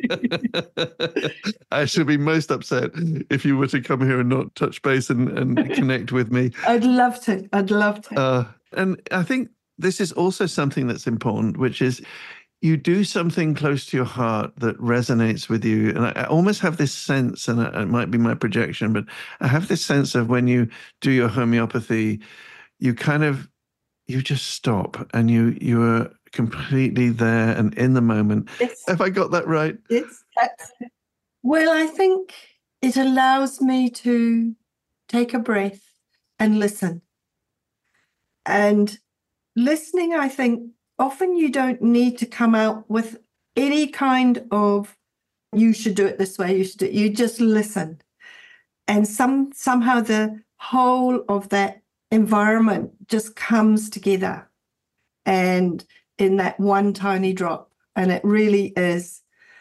I should be most upset if you were to come here and not touch base and connect with me. I'd love to. And I think this is also something that's important, which is you do something close to your heart that resonates with you. And I almost have this sense, and it might be my projection, but I have this sense of when you do your homeopathy, you just stop and you are completely there and in the moment. Yes. Have I got that right? Well, I think it allows me to take a breath and listen. And listening, I think, often you don't need to come out with any kind of, you should do it this way, you just listen. And somehow the whole of that environment just comes together and in that one tiny drop. And it really is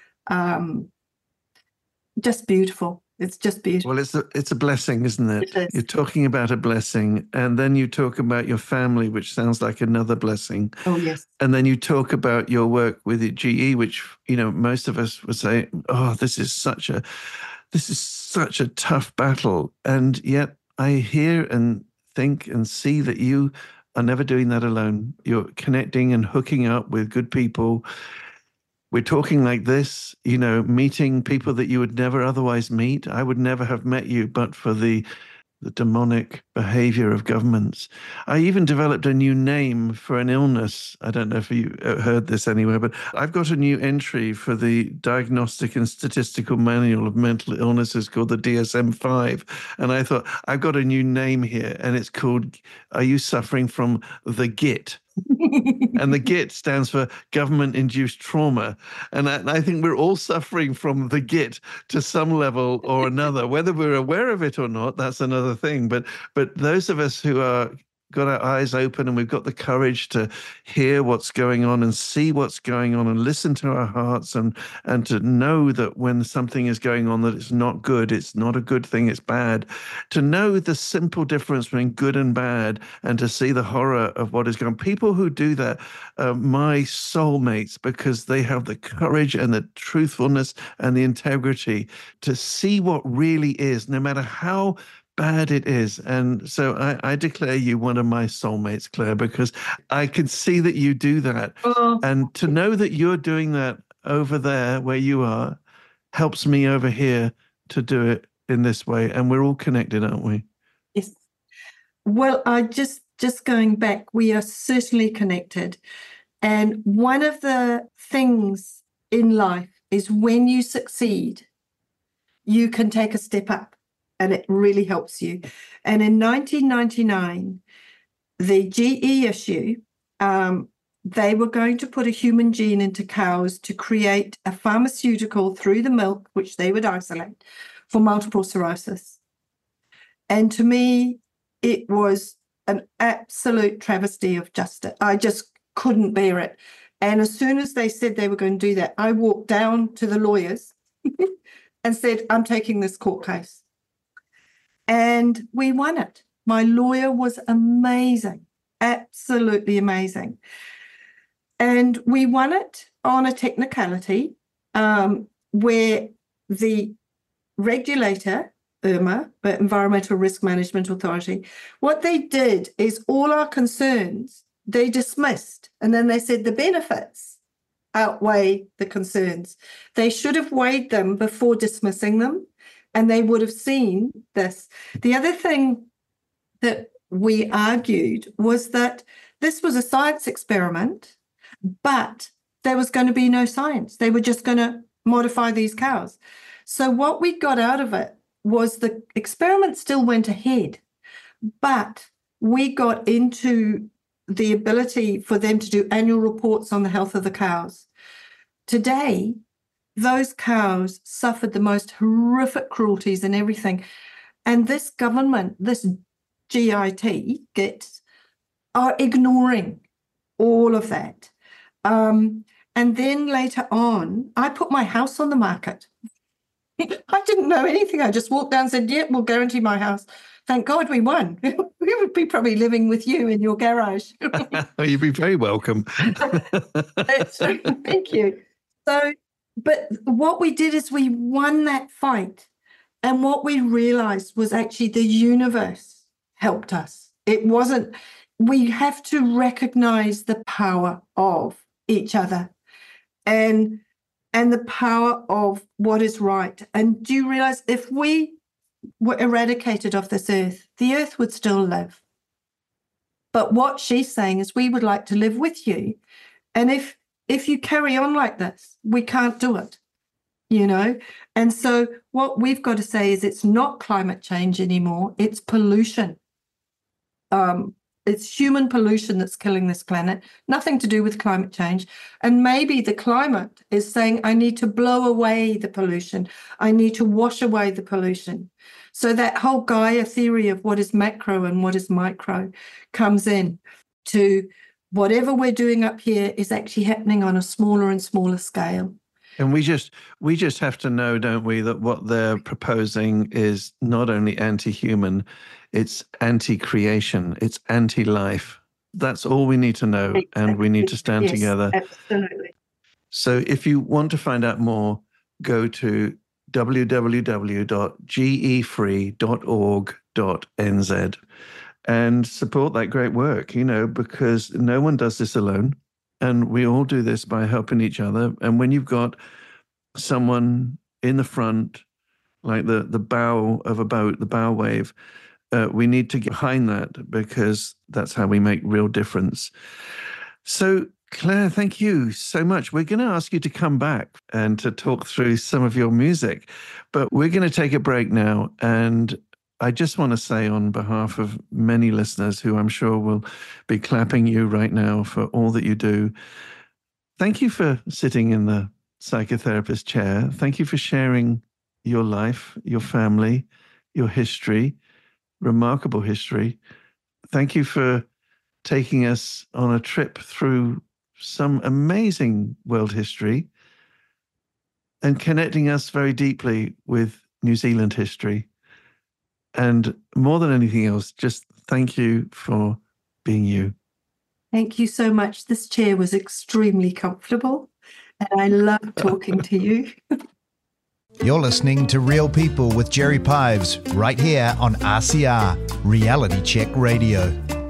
just beautiful. It's just beautiful. Well, it's a blessing, isn't it? It is. You're talking about a blessing, and then you talk about your family, which sounds like another blessing. Oh, yes. And then you talk about your work with the GE, which, you know, most of us would say, oh, this is such a tough battle. And yet I hear and think and see that you are never doing that alone. You're connecting and hooking up with good people. We're talking like this, you know, meeting people that you would never otherwise meet. I would never have met you but for the demonic behavior of governments. I even developed a new name for an illness. I don't know if you heard this anywhere, but I've got a new entry for the Diagnostic and Statistical Manual of Mental Illnesses called the DSM-5. And I thought, I've got a new name here, and it's called, Are You Suffering from the GIT? And the GIT stands for government-induced trauma. And I think we're all suffering from the GIT to some level or another. Whether we're aware of it or not, that's another thing. But those of us who are got our eyes open and we've got the courage to hear what's going on and see what's going on and listen to our hearts and to know that when something is going on that it's not good, it's not a good thing, it's bad. To know the simple difference between good and bad and to see the horror of what is going on. People who do that are my soulmates because they have the courage and the truthfulness and the integrity to see what really is, no matter how bad it is. And so I declare you one of my soulmates, Claire, because I can see that you do that. Oh. And to know that you're doing that over there where you are helps me over here to do it in this way. And we're all connected, aren't we? Yes. Well, I just going back, we are certainly connected. And one of the things in life is when you succeed, you can take a step up. And it really helps you. And in 1999, the GE issue, they were going to put a human gene into cows to create a pharmaceutical through the milk, which they would isolate, for multiple sclerosis. And to me, it was an absolute travesty of justice. I just couldn't bear it. And as soon as they said they were going to do that, I walked down to the lawyers and said, I'm taking this court case. And we won it. My lawyer was amazing, absolutely amazing. And we won it on a technicality where the regulator, IRMA, Environmental Risk Management Authority, what they did is all our concerns, they dismissed. And then they said the benefits outweigh the concerns. They should have weighed them before dismissing them. And they would have seen this. The other thing that we argued was that this was a science experiment, but there was going to be no science. They were just going to modify these cows. So what we got out of it was the experiment still went ahead, but we got into the ability for them to do annual reports on the health of the cows. Today, those cows suffered the most horrific cruelties and everything. And this government, this GIT, are ignoring all of that. And then later on, I put my house on the market. I didn't know anything. I just walked down and said, yeah, we'll guarantee my house. Thank God we won. We would be probably living with you in your garage. You'd be very welcome. Thank you. So, but what we did is we won that fight. And what we realized was actually the universe helped us. It wasn't, we have to recognize the power of each other and the power of what is right. And do you realize if we were eradicated off this earth, the earth would still live. But what she's saying is we would like to live with you And if you carry on like this, we can't do it, you know? And so what we've got to say is it's not climate change anymore, it's pollution. It's human pollution that's killing this planet, nothing to do with climate change. And maybe the climate is saying, I need to blow away the pollution. I need to wash away the pollution. So that whole Gaia theory of what is macro and what is micro comes in to whatever we're doing up here is actually happening on a smaller and smaller scale. And we just have to know, don't we, that what they're proposing is not only anti-human, it's anti-creation, it's anti-life. That's all we need to know, exactly. And we need to stand together. Absolutely. So if you want to find out more, go to www.gefree.org.nz and support that great work, because no one does this alone. And we all do this by helping each other. And when you've got someone in the front, like the bow of a boat, the bow wave, we need to get behind that, because that's how we make real difference. So, Claire, thank you so much. We're going to ask you to come back and to talk through some of your music, but we're going to take a break now. And I just want to say, on behalf of many listeners who I'm sure will be clapping you right now for all that you do, thank you for sitting in the psychotherapist chair. Thank you for sharing your life, your family, your history, remarkable history. Thank you for taking us on a trip through some amazing world history and connecting us very deeply with New Zealand history. And more than anything else, just thank you for being you. Thank you so much. This chair was extremely comfortable, and I love talking to you. You're listening to Real People with Jerry Pives, right here on RCR, Reality Check Radio.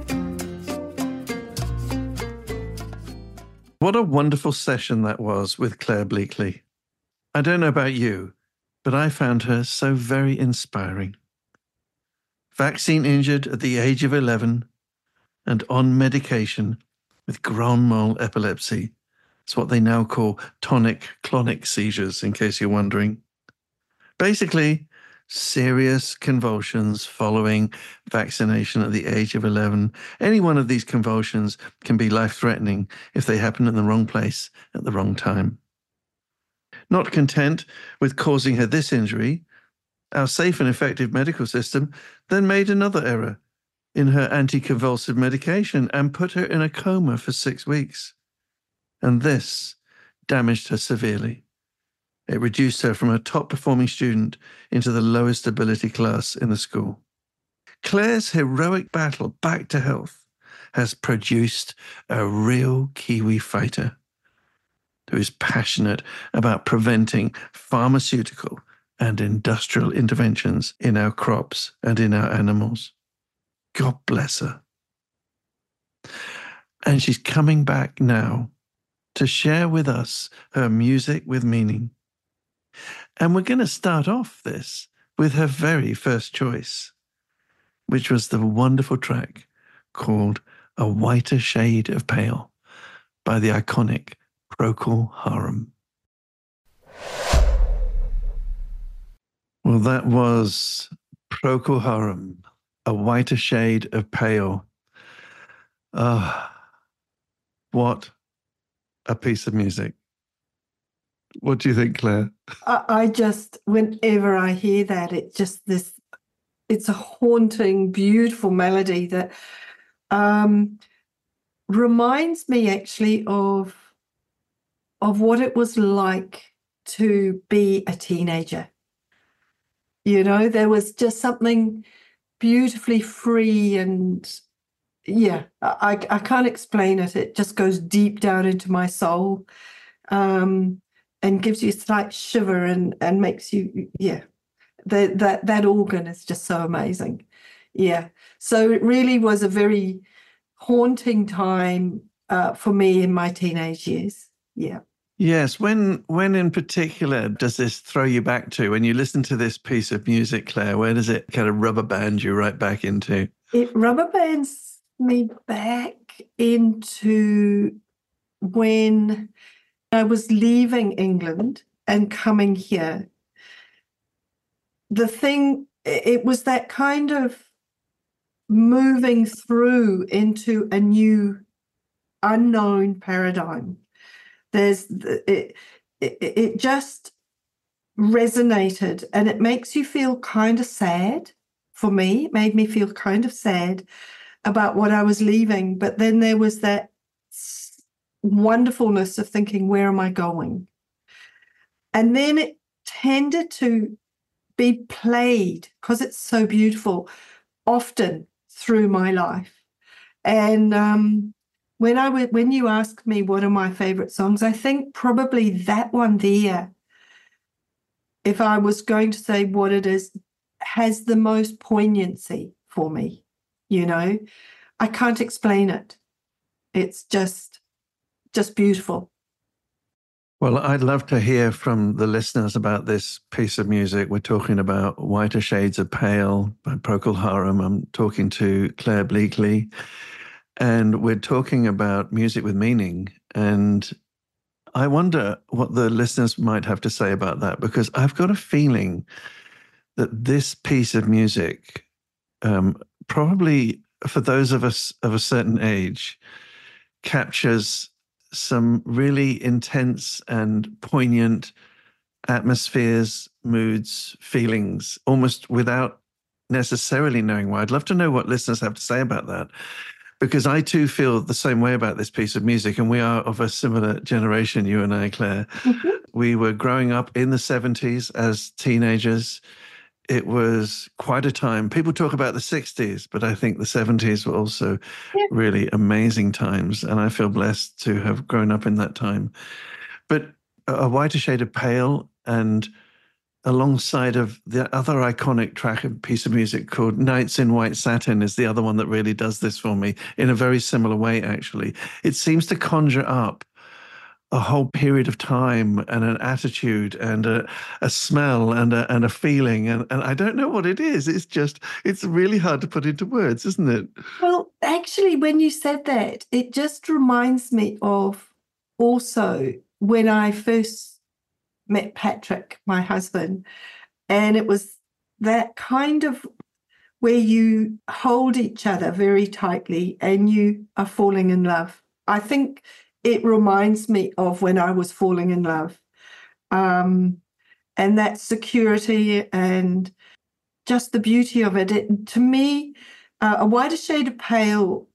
What a wonderful session that was with Claire Bleakley. I don't know about you, but I found her so very inspiring. Vaccine injured at the age of 11 and on medication with grand mal epilepsy. It's what they now call tonic-clonic seizures, in case you're wondering. Basically, serious convulsions following vaccination at the age of 11. Any one of these convulsions can be life-threatening if they happen in the wrong place at the wrong time. Not content with causing her this injury, our safe and effective medical system then made another error in her anticonvulsive medication and put her in a coma for 6 weeks. And this damaged her severely. It reduced her from a top-performing student into the lowest ability class in the school. Claire's heroic battle back to health has produced a real Kiwi fighter who is passionate about preventing pharmaceutical and industrial interventions in our crops and in our animals. God bless her. And she's coming back now to share with us her music with meaning. And we're going to start off this with her very first choice, which was the wonderful track called A Whiter Shade of Pale by the iconic Procol Harum. Well, that was Procol Harum, A Whiter Shade of Pale. What a piece of music. What do you think, Claire? I just, whenever I hear that, it's a haunting, beautiful melody that reminds me actually of what it was like to be a teenager. There was just something beautifully free, and I can't explain it. It just goes deep down into my soul. And gives you a slight shiver and makes you, that organ is just so amazing. Yeah. So it really was a very haunting time for me in my teenage years. Yeah. Yes. When in particular does this throw you back to? When you listen to this piece of music, Claire, where does it kind of rubber band you right back into? It rubber bands me back into when I was leaving England and coming here, it was that kind of moving through into a new unknown paradigm. It just resonated, and it makes you feel kind of sad. For me, it made me feel kind of sad about what I was leaving. But then there was that wonderfulness of thinking, where am I going? And then it tended to be played, because it's so beautiful, often through my life. And when you ask me what are my favorite songs, I think probably that one there, if I was going to say what it is, has the most poignancy for me. I can't explain it. It's just beautiful. Well, I'd love to hear from the listeners about this piece of music. We're talking about Whiter Shades of Pale by Procol Harum. I'm talking to Claire Bleakley, and we're talking about music with meaning. And I wonder what the listeners might have to say about that, because I've got a feeling that this piece of music, probably for those of us of a certain age, captures some really intense and poignant atmospheres, moods, feelings, almost without necessarily knowing why. I'd love to know what listeners have to say about that, because I too feel the same way about this piece of music, and we are of a similar generation, you and I, Claire. Mm-hmm. We were growing up in the 70s as teenagers. It was quite a time. People talk about the 60s, but I think the 70s were also really amazing times. And I feel blessed to have grown up in that time. But A Whiter Shade of Pale, and alongside of the other iconic track and piece of music called Nights in White Satin is the other one that really does this for me in a very similar way, actually. It seems to conjure up a whole period of time and an attitude and a smell and a feeling. And I don't know what it is. It's really hard to put into words, isn't it? Well, actually, when you said that, it just reminds me of also when I first met Patrick, my husband, and it was that kind of where you hold each other very tightly and you are falling in love. I think it reminds me of when I was falling in love. And that security and just the beauty of it. To me, A Whiter Shade of Pale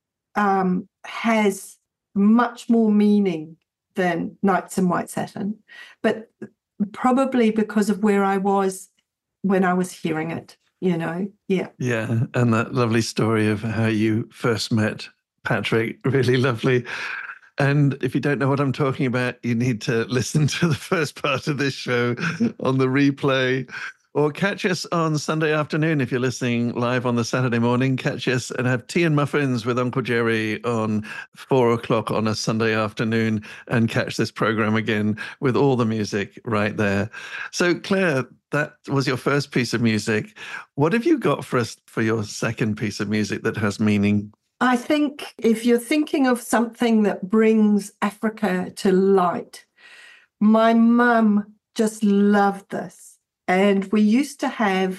has much more meaning than Nights in White Satin, but probably because of where I was when I was hearing it, Yeah. Yeah. And that lovely story of how you first met Patrick, really lovely. And if you don't know what I'm talking about, you need to listen to the first part of this show on the replay, or catch us on Sunday afternoon. If you're listening live on the Saturday morning, catch us and have tea and muffins with Uncle Jerry on 4:00 on a Sunday afternoon, and catch this program again with all the music right there. So Claire, that was your first piece of music. What have you got for us for your second piece of music that has meaning? I think if you're thinking of something that brings Africa to light, my mum just loved this. And we used to have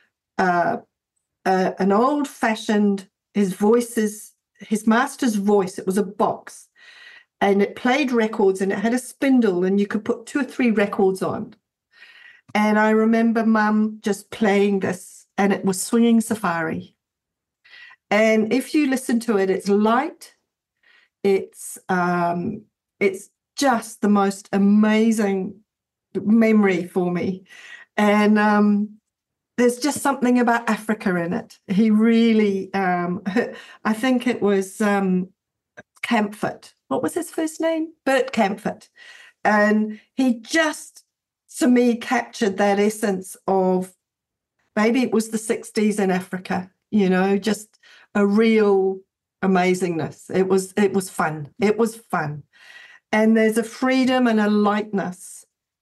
an old-fashioned, his master's voice, it was a box, and it played records, and it had a spindle, and you could put 2 or 3 records on. And I remember Mum just playing this, and it was Swinging Safari. And if you listen to it, it's light. It's just the most amazing memory for me. And there's just something about Africa in it. He really, I think it was Camphor. What was his first name? Bert Camphor. And he just, to me, captured that essence of, maybe it was the 60s in Africa, just a real amazingness. It was fun. It was fun. And there's a freedom and a lightness.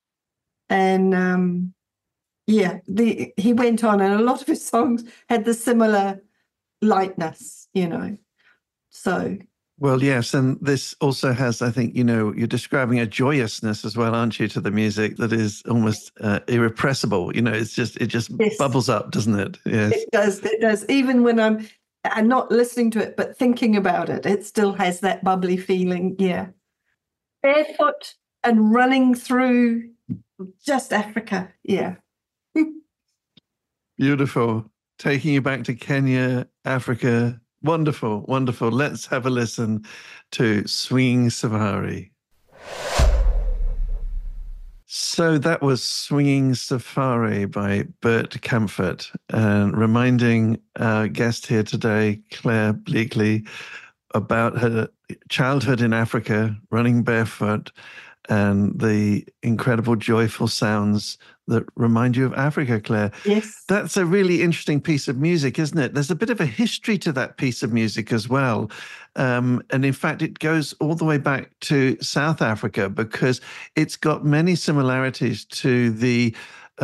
And he went on, and a lot of his songs had the similar lightness, So Well, yes, and this also has, I think, you're describing a joyousness as well, aren't you, to the music that is almost irrepressible. It just Yes, bubbles up, doesn't it? Yes. it does. It does. Even when I'm not listening to it, but thinking about it, it still has that bubbly feeling. Yeah. Barefoot and running through just Africa. Yeah. Beautiful. Taking you back to Kenya, Africa. Wonderful, wonderful. Let's have a listen to Swinging Safari. So that was Swinging Safari by Bert Kaempfert, and reminding our guest here today, Claire Bleakley, about her childhood in Africa, running barefoot, and the incredible joyful sounds that remind you of Africa, Claire. Yes. That's a really interesting piece of music, isn't it? There's a bit of a history to that piece of music as well. And in fact, it goes all the way back to South Africa because it's got many similarities to the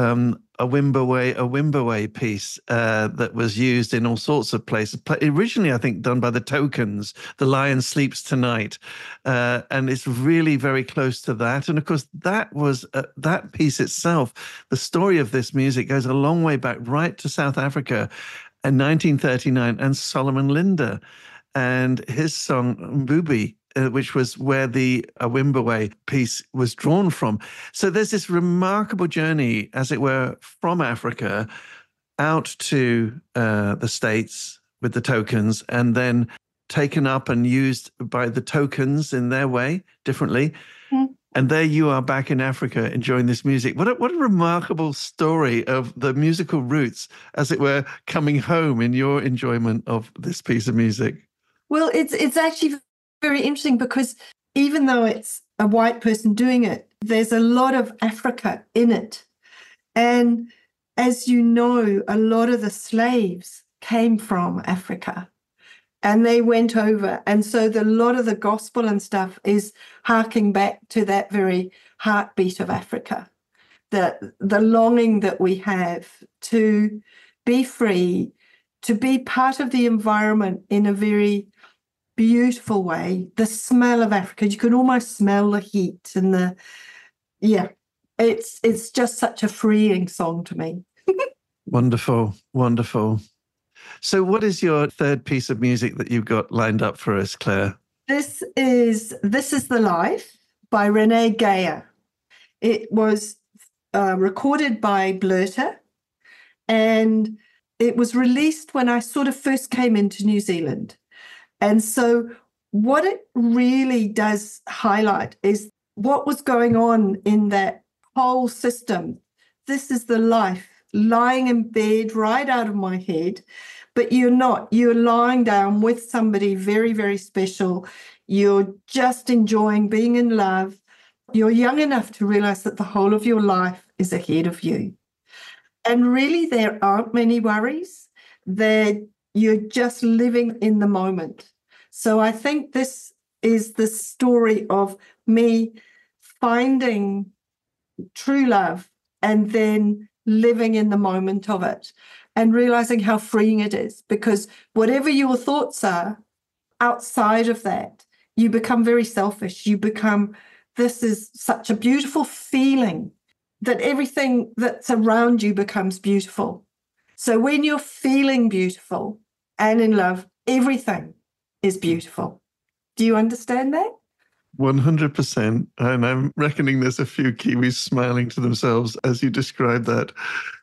Awimbawe piece that was used in all sorts of places. Originally, I think, done by the Tokens, The Lion Sleeps Tonight. And it's really very close to that. And of course, that was that piece itself. The story of this music goes a long way back, right to South Africa in 1939, and Solomon Linda and his song Mbubi, which was where the Awimbawe piece was drawn from. So there's this remarkable journey, as it were, from Africa out to the States with the Tokens, and then taken up and used by the Tokens in their way, differently. Mm. And there you are back in Africa enjoying this music. What a remarkable story of the musical roots, as it were, coming home in your enjoyment of this piece of music. Well, it's actually very interesting because even though it's a white person doing it, there's a lot of Africa in it. And as you know, a lot of the slaves came from Africa and they went over. And so a lot of the gospel and stuff is harking back to that very heartbeat of Africa, the longing that we have to be free, to be part of the environment in a very beautiful way. The smell of Africa, you can almost smell the heat and it's just such a freeing song to me. Wonderful, wonderful. So what is your third piece of music that you've got lined up for us, Claire? This is The Life by Renee Geyer. It was recorded by Blerta, and it was released when I sort of first came into New Zealand. And so what it really does highlight is what was going on in that whole system. This is the life, lying in bed right out of my head, but you're not. You're lying down with somebody very, very special. You're just enjoying being in love. You're young enough to realize that the whole of your life is ahead of you. And really, there aren't many worries. You're just living in the moment. So I think this is the story of me finding true love and then living in the moment of it and realizing how freeing it is, because whatever your thoughts are outside of that, you become very selfish. This is such a beautiful feeling that everything that's around you becomes beautiful. So when you're feeling beautiful and in love, everything is beautiful. Do you understand that? 100%. And I'm reckoning there's a few Kiwis smiling to themselves as you describe that.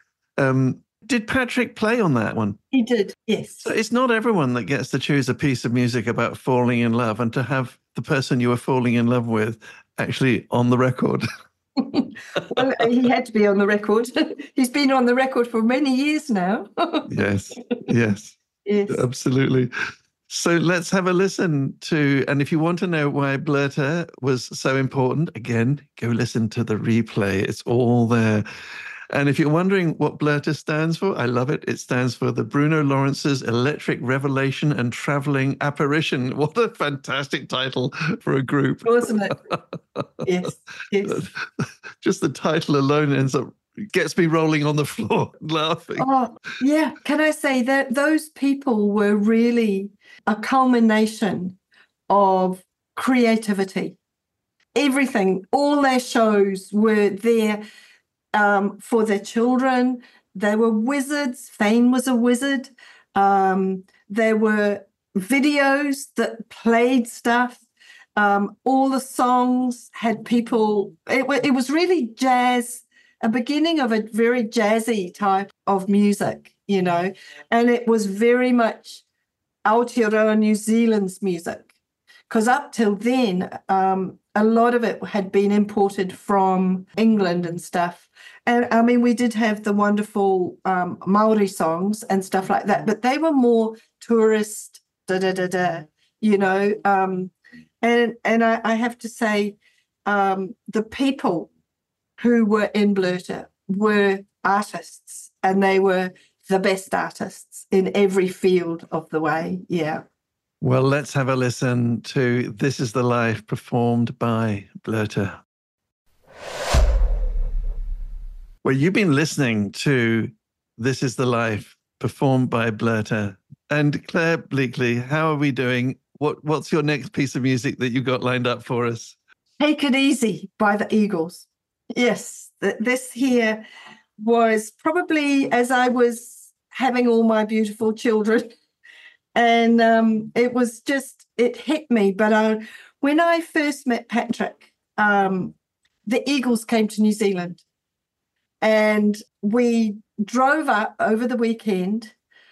Did Patrick play on that one? He did, yes. So it's not everyone that gets to choose a piece of music about falling in love and to have the person you were falling in love with actually on the record. Well, he had to be on the record. He's been on the record for many years now. Yes, yes, absolutely. So let's have a listen to, and if you want to know why Blerta was so important, again, go listen to the replay. It's all there. And if you're wondering what Blerta stands for, I love it. It stands for the Bruno Lawrence's Electric Revelation and Traveling Apparition. What a fantastic title for a group. Wasn't it? Yes, yes. Just the title alone gets me rolling on the floor laughing. Oh, yeah. Can I say that those people were really a culmination of creativity. Everything, all their shows were there for their children. They were wizards. Fane was a wizard. There were videos that played stuff. All the songs had people. It was really jazz, a beginning of a very jazzy type of music, you know, and it was very much Aotearoa New Zealand's music, because up till then, a lot of it had been imported from England and stuff. And I mean, we did have the wonderful Maori songs and stuff like that, but they were more tourist, you know. And I have to say, the people who were in Blerta were artists, and they were the best artists in every field of the way. Yeah. Well, let's have a listen to This Is the Life performed by Blerta. Well, you've been listening to This Is the Life performed by Blerta. And Claire Bleakley, how are we doing? What's your next piece of music that you got lined up for us? Take It Easy by the Eagles. Yes, this here was probably as I was having all my beautiful children. And it hit me. But when I first met Patrick, the Eagles came to New Zealand. And we drove up over the weekend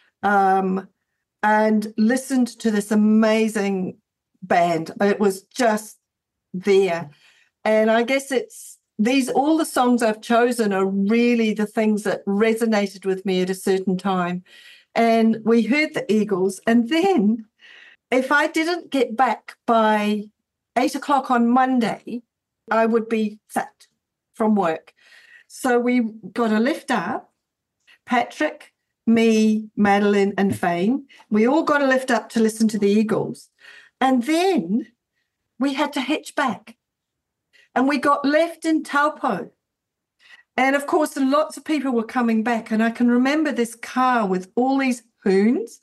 and listened to this amazing band. It was just there. And I guess all the songs I've chosen are really the things that resonated with me at a certain time. And we heard the Eagles. And then if I didn't get back by 8:00 on Monday, I would be sacked from work. So we got a lift up, Patrick, me, Madeline, and Fane. We all got a lift up to listen to the Eagles. And then we had to hitch back. And we got left in Taupo. And of course, lots of people were coming back. And I can remember this car with all these hoons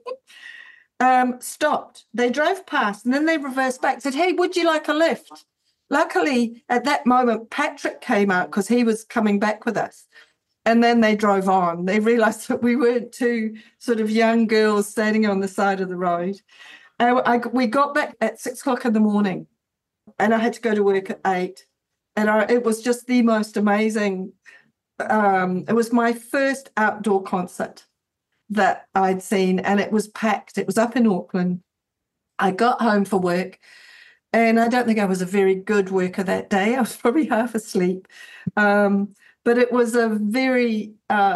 stopped. They drove past and then they reversed back, said, "Hey, would you like a lift?" Luckily, at that moment, Patrick came out because he was coming back with us. And then they drove on. They realised that we weren't two sort of young girls standing on the side of the road. We got back at 6:00 in the morning and I had to go to work at 8. And it was just the most amazing. It was my first outdoor concert that I'd seen, and it was packed. It was up in Auckland. I got home for work, and I don't think I was a very good worker that day. I was probably half asleep. But it was a very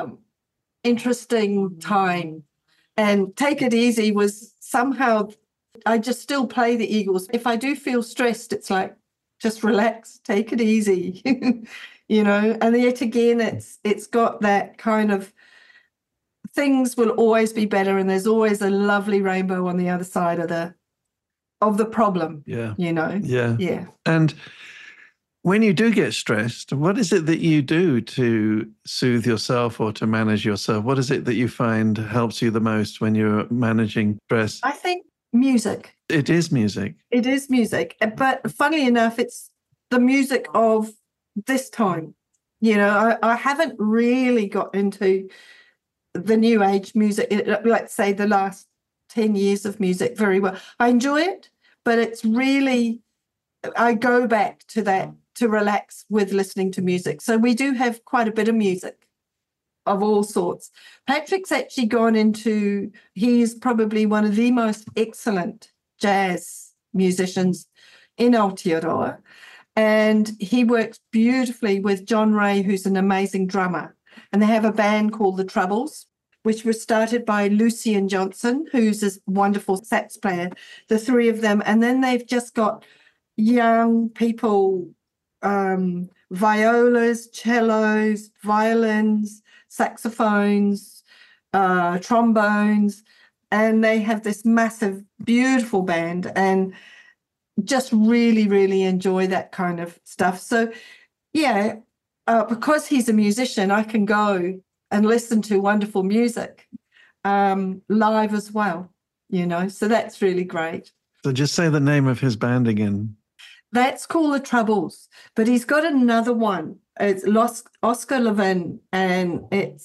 interesting time. And Take It Easy was somehow, I just still play the Eagles. If I do feel stressed, it's like, just relax, take it easy, you know. And yet again, it's got that kind of things will always be better, and there's always a lovely rainbow on the other side of the problem. Yeah, you know. Yeah. And when you do get stressed, what is it that you do to soothe yourself or to manage yourself? What is it that you find helps you the most when you're managing stress? I think music. It is music. It is music. But funnily enough, it's the music of this time. You know, I haven't really got into the new age music, let's say the last 10 years of music very well. I enjoy it, but it's really, I go back to that to relax with listening to music. So we do have quite a bit of music of all sorts. Patrick's actually gone into, he's probably one of the most excellent jazz musicians in Aotearoa. And he works beautifully with John Ray, who's an amazing drummer. And they have a band called The Troubles, which was started by Lucian Johnson, who's a wonderful sax player, the three of them. And then they've just got young people, violas, cellos, violins, saxophones, trombones, and they have this massive, beautiful band, and just really, really enjoy that kind of stuff. So, yeah, because he's a musician, I can go and listen to wonderful music live as well, you know, so that's really great. So just say the name of his band again. That's called The Troubles, but he's got another one. It's Oscar Levin, and it's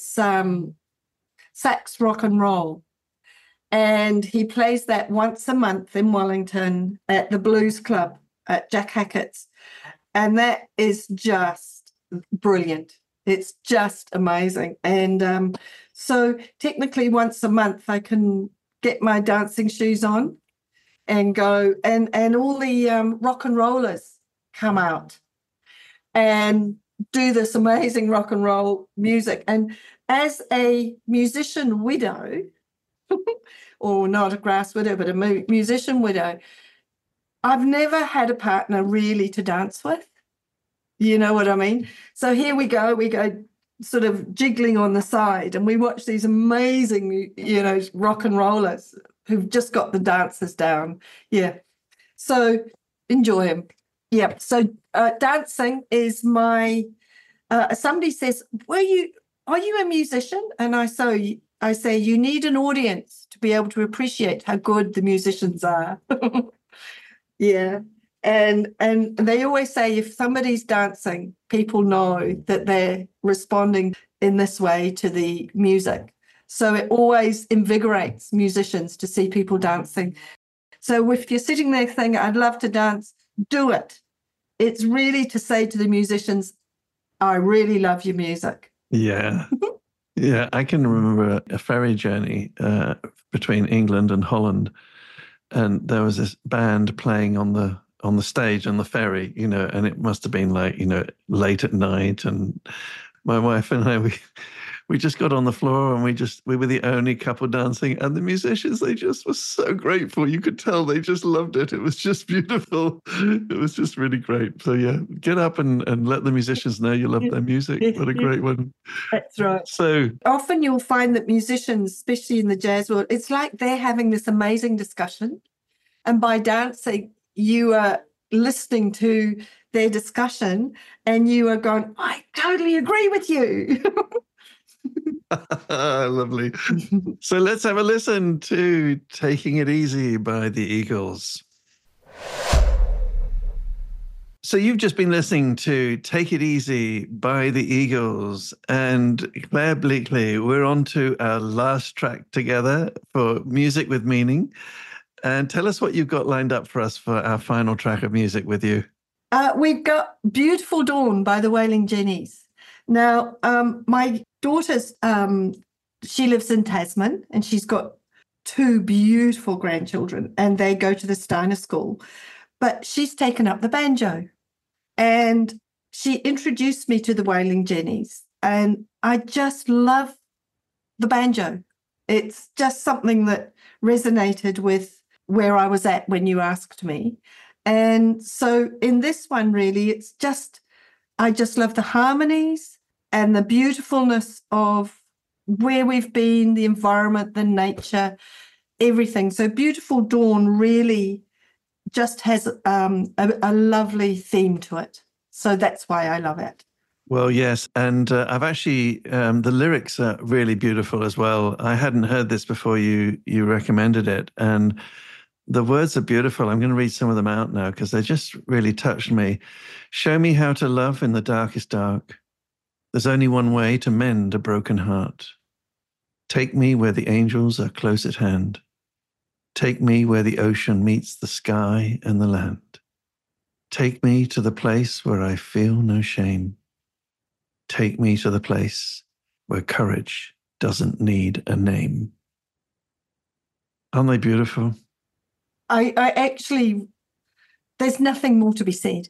sax rock and roll. And he plays that once a month in Wellington at the Blues Club at Jack Hackett's. And that is just brilliant. It's just amazing. And so technically once a month I can get my dancing shoes on and go, and all the rock and rollers come out and do this amazing rock and roll music. And as a musician widow, or not a grass widow, but a musician widow, I've never had a partner really to dance with. You know what I mean? So here we go sort of jiggling on the side, and we watch these amazing, rock and rollers who've just got the dances down. Yeah. So enjoy them. Yeah. So dancing is my, somebody says, are you a musician? And I say, you need an audience to be able to appreciate how good the musicians are. Yeah. And they always say if somebody's dancing, people know that they're responding in this way to the music. So it always invigorates musicians to see people dancing. So if you're sitting there thinking, I'd love to dance, do it. It's really to say to the musicians, I really love your music. Yeah. Yeah, I can remember a ferry journey between England and Holland, and there was this band playing on the stage on the ferry, and it must have been like, late at night, and my wife and I, we just got on the floor and we were the only couple dancing, and the musicians, they just were so grateful. You could tell they just loved it. It was just beautiful. It was just really great. So yeah, get up and let the musicians know you love their music. What a great one. That's right. So often you'll find that musicians, especially in the jazz world, it's like they're having this amazing discussion, and by dancing, you are listening to their discussion and you are going, I totally agree with you. Lovely. So let's have a listen to Taking It Easy by the Eagles. So you've just been listening to Take It Easy by the Eagles, and Claire Bleakley, we're on to our last track together for Music with Meaning. And tell us what you've got lined up for us for our final track of music with you. We've got Beautiful Dawn by the Wailing Jennies. Now, my daughter's, she lives in Tasman, and she's got 2 beautiful grandchildren, and they go to the Steiner School. But she's taken up the banjo, and she introduced me to the Wailing Jennies, and I just love the banjo. It's just something that resonated with where I was at when you asked me. And so in this one, really, it's just, I just love the harmonies and the beautifulness of where we've been, the environment, the nature, everything. So Beautiful Dawn really just has a lovely theme to it. So that's why I love it. Well, yes. And I've actually, the lyrics are really beautiful as well. I hadn't heard this before you recommended it. And the words are beautiful. I'm going to read some of them out now because they just really touched me. Show me how to love in the darkest dark. There's only one way to mend a broken heart. Take me where the angels are close at hand. Take me where the ocean meets the sky and the land. Take me to the place where I feel no shame. Take me to the place where courage doesn't need a name. Aren't they beautiful? I actually, there's nothing more to be said,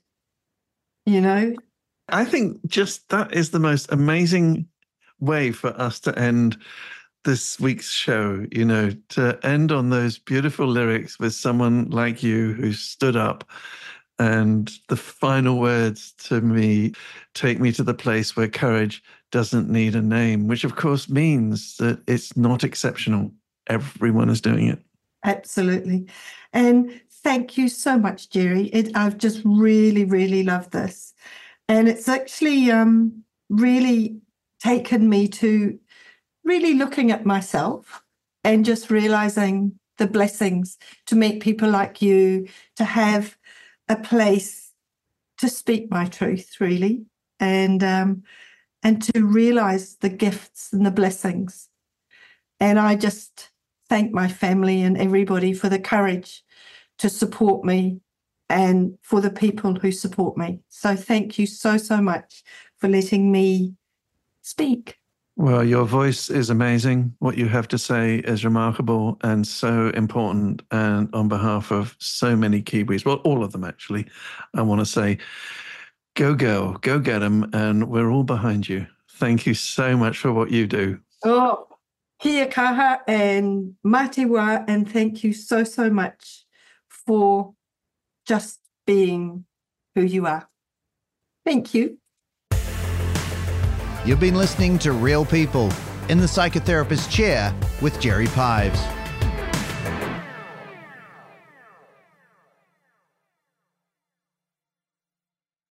I think just that is the most amazing way for us to end this week's show, to end on those beautiful lyrics with someone like you who stood up, and the final words to me, take me to the place where courage doesn't need a name, which of course means that it's not exceptional. Everyone is doing it. Absolutely. And thank you so much, Jerry. I've just really, really loved this. And it's actually really taken me to really looking at myself and just realizing the blessings, to meet people like you, to have a place to speak my truth, really, and to realize the gifts and the blessings. And I just thank my family and everybody for the courage to support me and for the people who support me. So thank you so, so much for letting me speak. Well, your voice is amazing. What you have to say is remarkable and so important. And on behalf of so many Kiwis, well, all of them actually, I want to say, go girl, go get them. And we're all behind you. Thank you so much for what you do. Oh, kia kaha and mate wā, and thank you so, so much for just being who you are. Thank you. You've been listening to Real People in the Psychotherapist Chair with Jerry Pives.